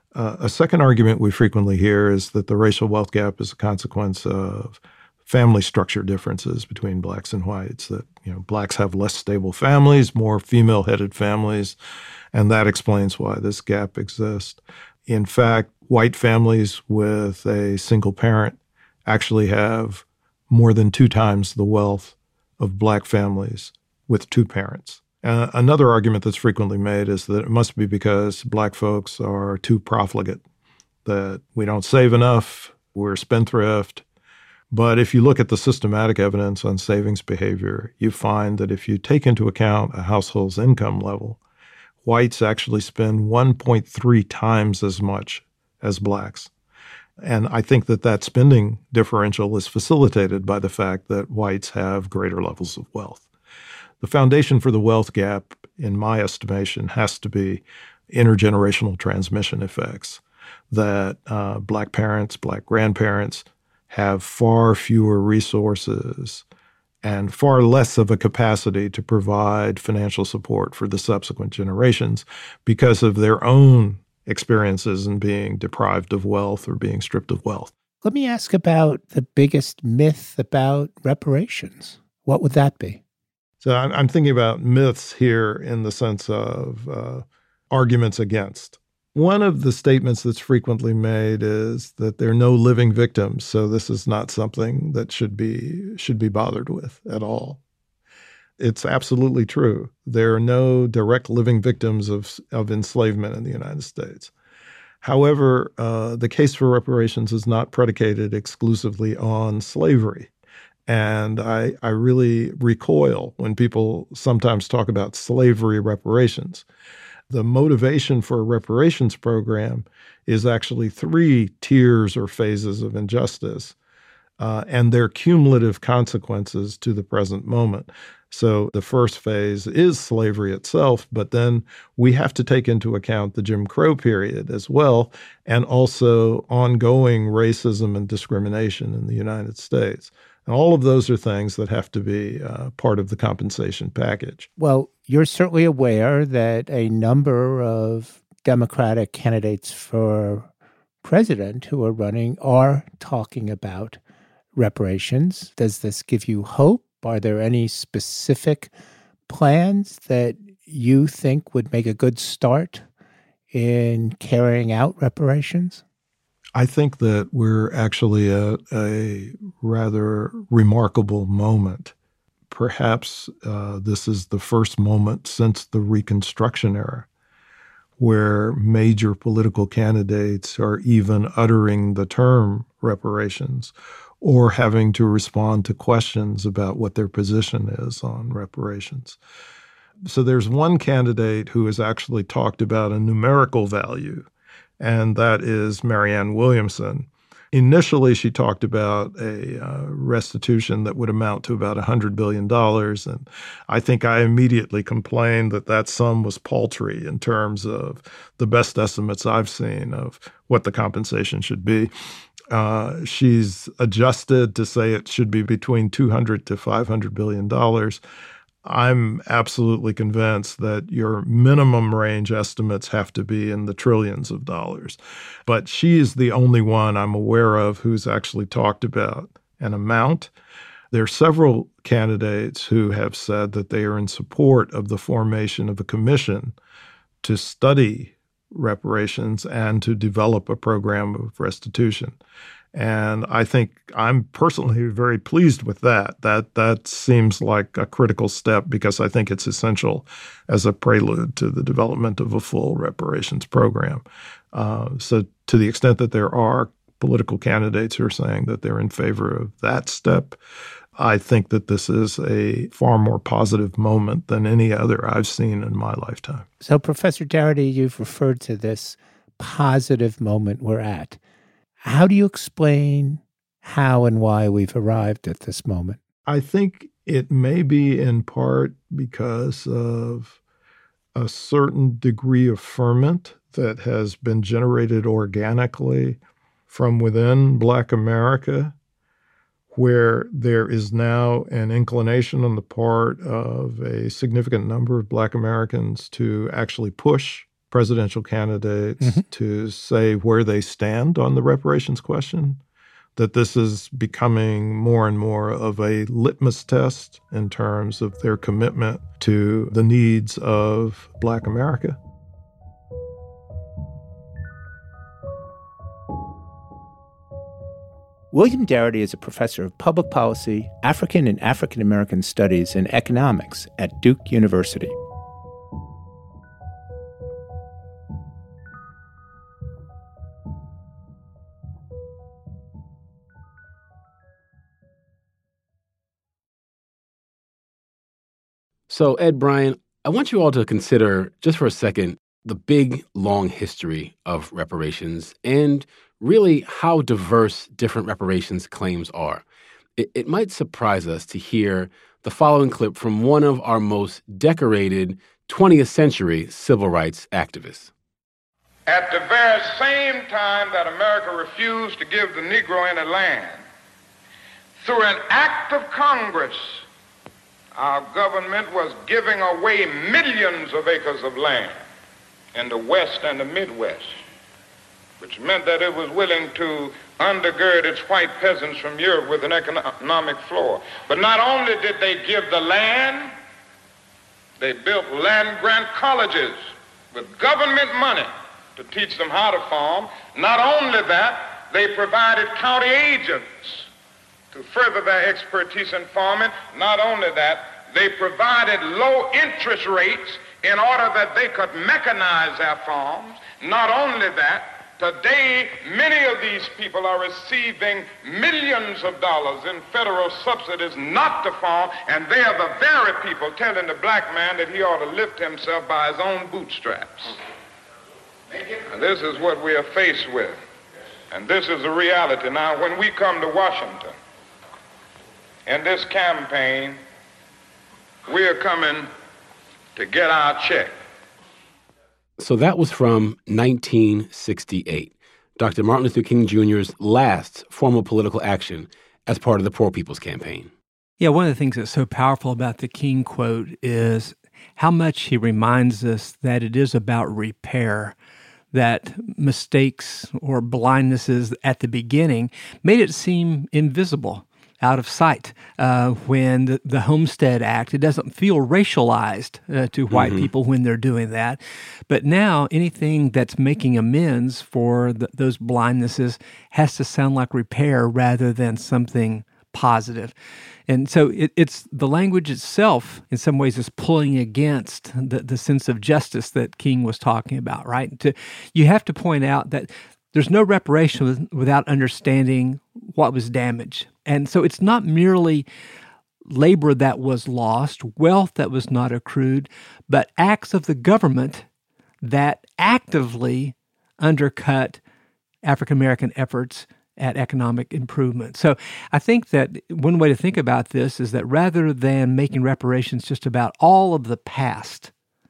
A second argument we frequently hear is that the racial wealth gap is a consequence of family structure differences between Blacks and whites, that Blacks have less stable families, more female-headed families, and that explains why this gap exists. In fact, white families with a single parent actually have more than 2 times the wealth of Black families with 2 parents. Another argument that's frequently made is that it must be because Black folks are too profligate, that we don't save enough, we're spendthrift. But if you look at the systematic evidence on savings behavior, you find that if you take into account a household's income level, whites actually spend 1.3 times as much as Blacks. And I think that spending differential is facilitated by the fact that whites have greater levels of wealth. The foundation for the wealth gap, in my estimation, has to be intergenerational transmission effects, that Black parents, Black grandparents have far fewer resources and far less of a capacity to provide financial support for the subsequent generations because of their own experiences in being deprived of wealth or being stripped of wealth. Let me ask about the biggest myth about reparations. What would that be? So I'm thinking about myths here in the sense of arguments against. One of the statements that's frequently made is that there are no living victims, so this is not something that should be bothered with at all. It's absolutely true. There are no direct living victims of enslavement in the United States. However, the case for reparations is not predicated exclusively on slavery. And I really recoil when people sometimes talk about slavery reparations. The motivation for a reparations program is actually 3 tiers or phases of injustice and their cumulative consequences to the present moment. So the first phase is slavery itself, but then we have to take into account the Jim Crow period as well, and also ongoing racism and discrimination in the United States. And all of those are things that have to be part of the compensation package. Well, you're certainly aware that a number of Democratic candidates for president who are running are talking about reparations. Does this give you hope? Are there any specific plans that you think would make a good start in carrying out reparations? I think that we're actually at a rather remarkable moment. Perhaps this is the first moment since the Reconstruction era where major political candidates are even uttering the term reparations or having to respond to questions about what their position is on reparations. So there's one candidate who has actually talked about a numerical value, and that is Marianne Williamson. Initially, she talked about a restitution that would amount to about $100 billion, and I think I immediately complained that that sum was paltry in terms of the best estimates I've seen of what the compensation should be. She's adjusted to say it should be between $200 to $500 billion. I'm absolutely convinced that your minimum range estimates have to be in the trillions of dollars. But she is the only one I'm aware of who's actually talked about an amount. There are several candidates who have said that they are in support of the formation of a commission to study reparations and to develop a program of restitution. And I think I'm personally very pleased with that. That seems like a critical step because I think it's essential as a prelude to the development of a full reparations program. So to the extent that there are political candidates who are saying that they're in favor of that step, I think that this is a far more positive moment than any other I've seen in my lifetime. So, Professor Darity, you've referred to this positive moment we're at. How do you explain how and why we've arrived at this moment? I think it may be in part because of a certain degree of ferment that has been generated organically from within Black America, where there is now an inclination on the part of a significant number of Black Americans to actually push presidential candidates to say where they stand on the reparations question, that this is becoming more and more of a litmus test in terms of their commitment to the needs of Black America. William Darity is a professor of public policy, African and African American studies, and economics at Duke University. So, Ed, Brian, I want you all to consider, just for a second, the big, long history of reparations and really how diverse different reparations claims are. It might surprise us to hear the following clip from one of our most decorated 20th century civil rights activists. At the very same time that America refused to give the Negro any land, through an act of Congress, our government was giving away millions of acres of land in the West and the Midwest. which meant that it was willing to undergird its white peasants from Europe with an economic floor. But not only did they give the land, they built land-grant colleges with government money to teach them how to farm. Not only that, they provided county agents to further their expertise in farming. Not only that, they provided low interest rates in order that they could mechanize their farms. Not only that, today, many of these people are receiving millions of dollars in federal subsidies not to farm, and they are the very people telling the black man that he ought to lift himself by his own bootstraps. And this is what we are faced with, and this is the reality. Now, when we come to Washington, in this campaign, we are coming to get our check. So that was from 1968, Dr. Martin Luther King Jr.'s last formal political action as part of the Poor People's Campaign. Yeah, one of the things that's so powerful about the King quote is how much he reminds us that it is about repair, that mistakes or blindnesses at the beginning made it seem invisible, out of sight. When the Homestead Act, it doesn't feel racialized to white people when they're doing that. But now anything that's making amends for those blindnesses has to sound like repair rather than something positive. And so it's the language itself, in some ways, is pulling against the sense of justice that King was talking about, right? You have to point out that there's no reparation without understanding what was damaged. And so it's not merely labor that was lost, wealth that was not accrued, but acts of the government that actively undercut African-American efforts at economic improvement. So I think that one way to think about this is that rather than making reparations just about all of the past,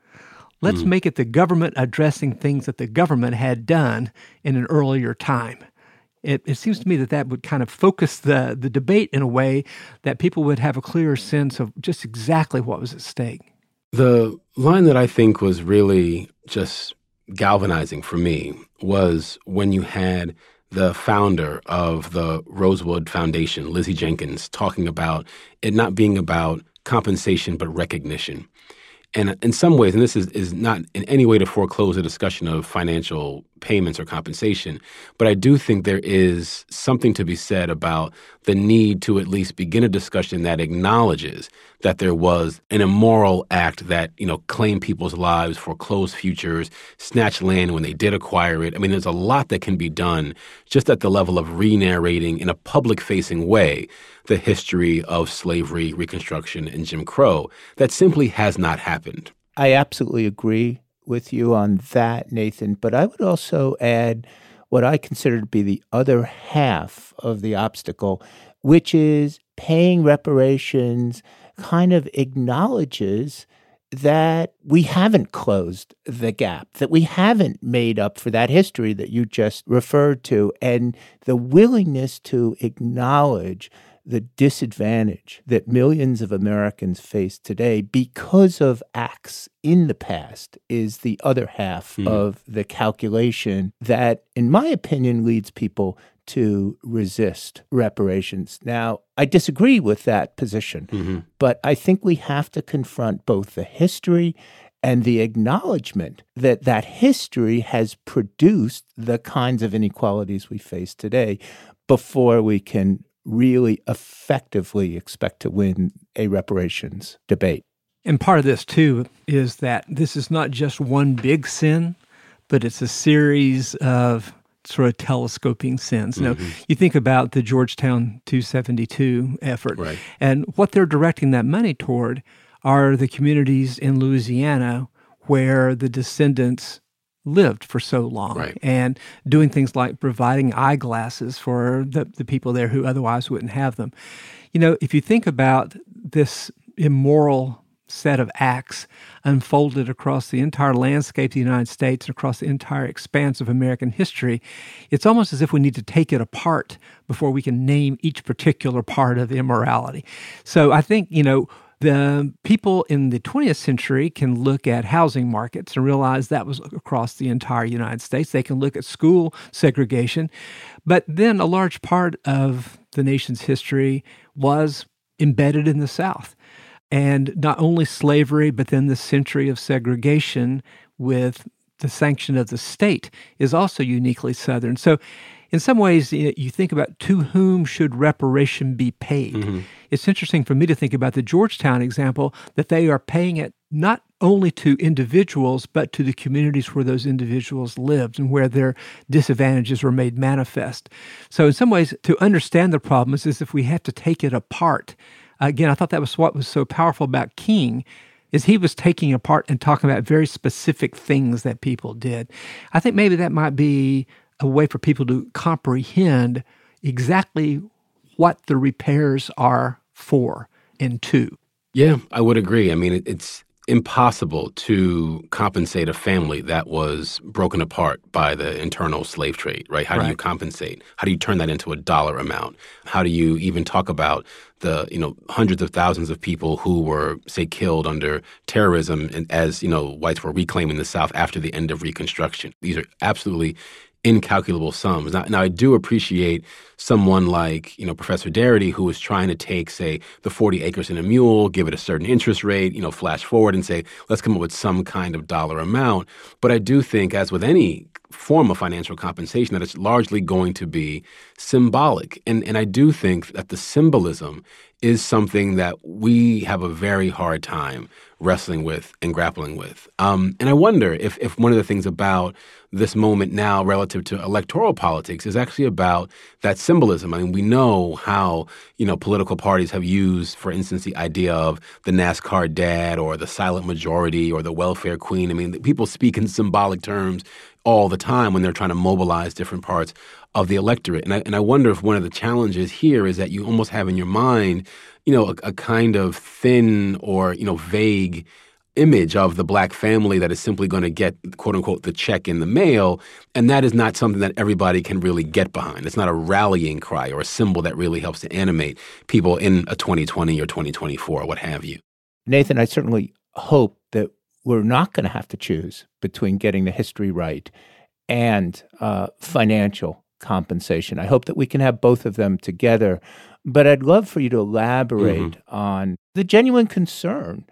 let's make it the government addressing things that the government had done in an earlier time. It seems to me that would kind of focus the debate in a way that people would have a clearer sense of just exactly what was at stake. The line that I think was really just galvanizing for me was when you had the founder of the Rosewood Foundation, Lizzie Jenkins, talking about it not being about compensation but recognition. And in some ways, and this is not in any way to foreclose a discussion of financial payments or compensation, but I do think there is something to be said about the need to at least begin a discussion that acknowledges that there was an immoral act that, claimed people's lives, foreclosed futures, snatched land when they did acquire it. I mean, there's a lot that can be done just at the level of re-narrating in a public-facing way the history of slavery, Reconstruction, and Jim Crow that simply has not happened. I absolutely agree with you on that, Nathan, but I would also add what I consider to be the other half of the obstacle, which is paying reparations kind of acknowledges that we haven't closed the gap, that we haven't made up for that history that you just referred to, and the willingness to acknowledge the disadvantage that millions of Americans face today because of acts in the past is the other half of the calculation that, in my opinion, leads people to resist reparations. Now, I disagree with that position, but I think we have to confront both the history and the acknowledgement that that history has produced the kinds of inequalities we face today before we can really effectively expect to win a reparations debate. And part of this, too, is that this is not just one big sin, but it's a series of sort of telescoping sins. You think about the Georgetown 272 effort, right, and what they're directing that money toward are the communities in Louisiana where the descendants lived for so long, right, and doing things like providing eyeglasses for the people there who otherwise wouldn't have them. If you think about this immoral set of acts unfolded across the entire landscape of the United States and across the entire expanse of American history, it's almost as if we need to take it apart before we can name each particular part of immorality. So I think, The people in the 20th century can look at housing markets and realize that was across the entire United States. They can look at school segregation. But then a large part of the nation's history was embedded in the South. And not only slavery, but then the century of segregation with the sanction of the state is also uniquely Southern. So in some ways, you think about to whom should reparation be paid. Mm-hmm. It's interesting for me to think about the Georgetown example, that they are paying it not only to individuals, but to the communities where those individuals lived and where their disadvantages were made manifest. So in some ways, to understand the problem is as if we have to take it apart. Again, I thought that was what was so powerful about King, is he was taking apart and talking about very specific things that people did. I think maybe that might be a way for people to comprehend exactly what the repairs are for and to. Yeah, I would agree. I mean, it's impossible to compensate a family that was broken apart by the internal slave trade, right? How do you compensate? How do you turn that into a dollar amount? How do you even talk about the, hundreds of thousands of people who were, say, killed under terrorism and as, whites were reclaiming the South after the end of Reconstruction? These are absolutely incalculable sums. Now, I do appreciate someone like, Professor Darity, who is trying to take, say, the 40 acres and a mule, give it a certain interest rate, flash forward and say, let's come up with some kind of dollar amount. But I do think, as with any form of financial compensation, that it's largely going to be symbolic. And I do think that the symbolism is something that we have a very hard time wrestling with and grappling with. And I wonder if one of the things about this moment now relative to electoral politics is actually about that symbolism. I mean, we know how, political parties have used, for instance, the idea of the NASCAR dad or the silent majority or the welfare queen. I mean, people speak in symbolic terms all the time when they're trying to mobilize different parts of the electorate. And I wonder if one of the challenges here is that you almost have in your mind, a kind of thin or, vague image of the Black family that is simply going to get, quote unquote, the check in the mail. And that is not something that everybody can really get behind. It's not a rallying cry or a symbol that really helps to animate people in a 2020 or 2024 or what have you. Nathan, I certainly hope that we're not going to have to choose between getting the history right and financial compensation. I hope that we can have both of them together. But I'd love for you to elaborate on the genuine concern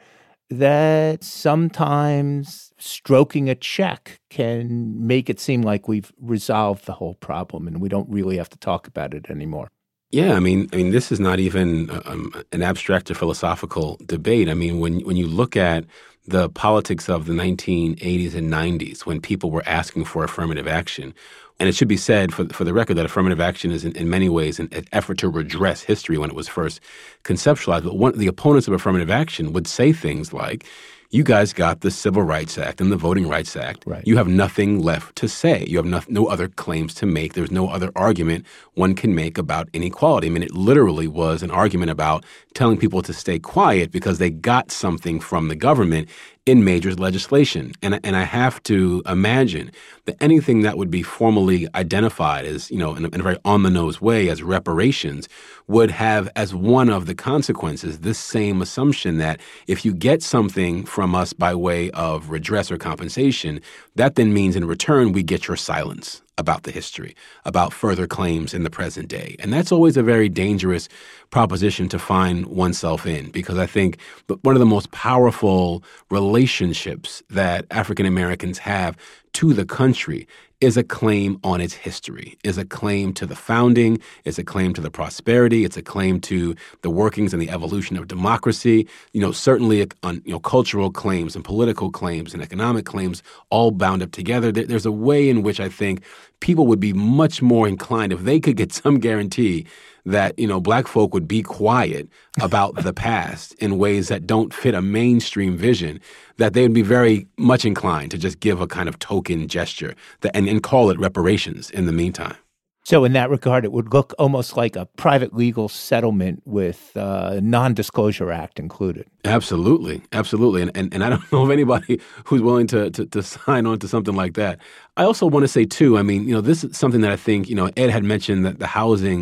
that sometimes stroking a check can make it seem like we've resolved the whole problem and we don't really have to talk about it anymore. Yeah, I mean, this is not even an abstract or philosophical debate. I mean, when you look at the politics of the 1980s and 90s, when people were asking for affirmative action, and it should be said for the record that affirmative action is in many ways an effort to redress history when it was first conceptualized. But the opponents of affirmative action would say things like, you guys got the Civil Rights Act and the Voting Rights Act. Right. You have nothing left to say. You have no other claims to make. There's no other argument one can make about inequality. I mean, it literally was an argument about telling people to stay quiet because they got something from the government in major legislation. And I have to imagine that anything that would be formally identified as, in a very on-the-nose way as reparations would have as one of the consequences this same assumption that if you get something from us by way of redress or compensation, that then means in return we get your silence about the history, about further claims in the present day. And that's always a very dangerous proposition to find oneself in, because I think one of the most powerful relationships that African Americans have to the country is a claim on its history, is a claim to the founding, is a claim to the prosperity, it's a claim to the workings and the evolution of democracy, certainly on cultural claims and political claims and economic claims all bound up together. There's a way in which I think people would be much more inclined, if they could get some guarantee that, Black folk would be quiet about the past in ways that don't fit a mainstream vision, that they would be very much inclined to just give a kind of token gesture and call it reparations in the meantime. So in that regard, it would look almost like a private legal settlement with a non-disclosure act included. Absolutely. Absolutely. And I don't know of anybody who's willing to sign on to something like that. I also want to say, too, this is something that I think, Ed had mentioned that the housing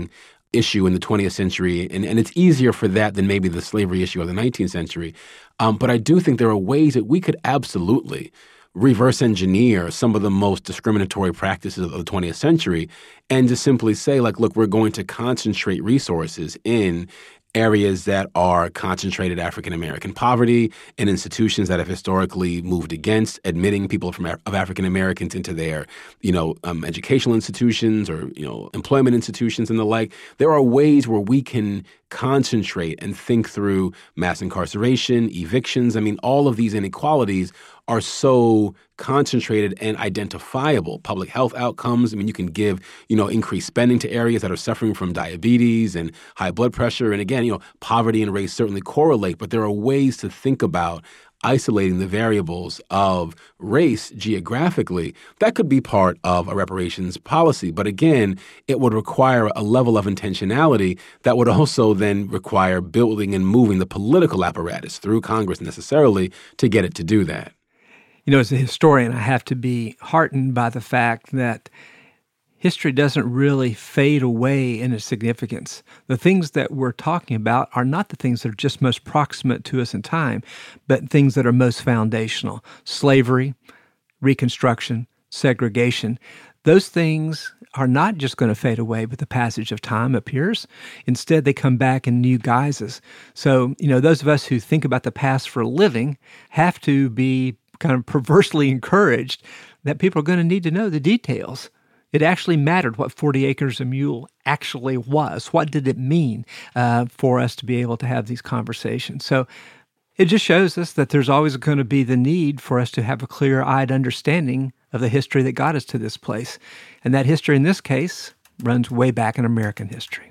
issue in the 20th century, and it's easier for that than maybe the slavery issue of the 19th century. But I do think there are ways that we could absolutely reverse engineer some of the most discriminatory practices of the 20th century and just simply say, like, look, we're going to concentrate resources in areas that are concentrated African-American poverty and institutions that have historically moved against admitting people of African-Americans into their, educational institutions or, employment institutions and the like. There are ways where we can concentrate and think through mass incarceration, evictions. I mean, all of these inequalities are so concentrated and identifiable. Public health outcomes, I mean, you can give, increased spending to areas that are suffering from diabetes and high blood pressure. And again, poverty and race certainly correlate, but there are ways to think about isolating the variables of race geographically. That could be part of a reparations policy. But again, it would require a level of intentionality that would also then require building and moving the political apparatus through Congress necessarily to get it to do that. As a historian, I have to be heartened by the fact that history doesn't really fade away in its significance. The things that we're talking about are not the things that are just most proximate to us in time, but things that are most foundational. Slavery, Reconstruction, segregation. Those things are not just going to fade away with the passage of time, it appears. Instead, they come back in new guises. So, those of us who think about the past for a living have to be kind of perversely encouraged that people are going to need to know the details. It actually mattered what 40 acres a mule actually was. What did it mean for us to be able to have these conversations? So it just shows us that there's always going to be the need for us to have a clear-eyed understanding of the history that got us to this place. And that history in this case runs way back in American history.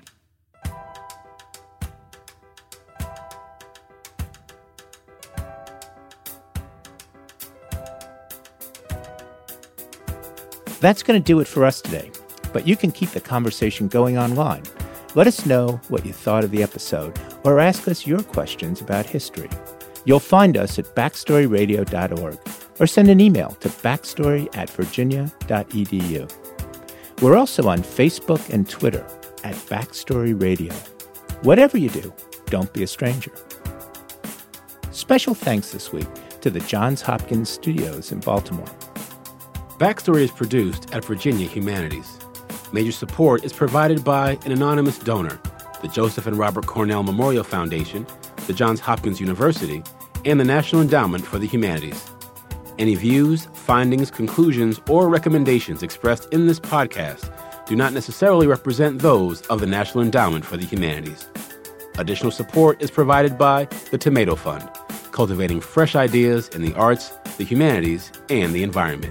That's going to do it for us today, but you can keep the conversation going online. Let us know what you thought of the episode or ask us your questions about history. You'll find us at backstoryradio.org or send an email to backstory@virginia.edu. We're also on Facebook and Twitter at Backstory Radio. Whatever you do, don't be a stranger. Special thanks this week to the Johns Hopkins Studios in Baltimore. Backstory is produced at Virginia Humanities. Major support is provided by an anonymous donor, the Joseph and Robert Cornell Memorial Foundation, the Johns Hopkins University, and the National Endowment for the Humanities. Any views, findings, conclusions, or recommendations expressed in this podcast do not necessarily represent those of the National Endowment for the Humanities. Additional support is provided by the Tomato Fund, cultivating fresh ideas in the arts, the humanities, and the environment.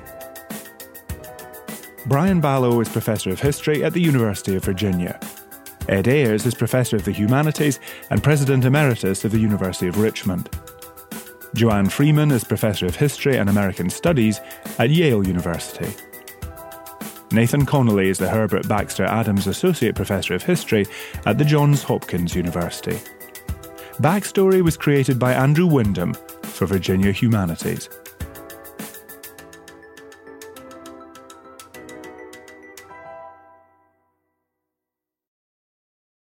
Brian Balogh is Professor of History at the University of Virginia. Ed Ayers is Professor of the Humanities and President Emeritus of the University of Richmond. Joanne Freeman is Professor of History and American Studies at Yale University. Nathan Connolly is the Herbert Baxter Adams Associate Professor of History at the Johns Hopkins University. Backstory was created by Andrew Wyndham for Virginia Humanities.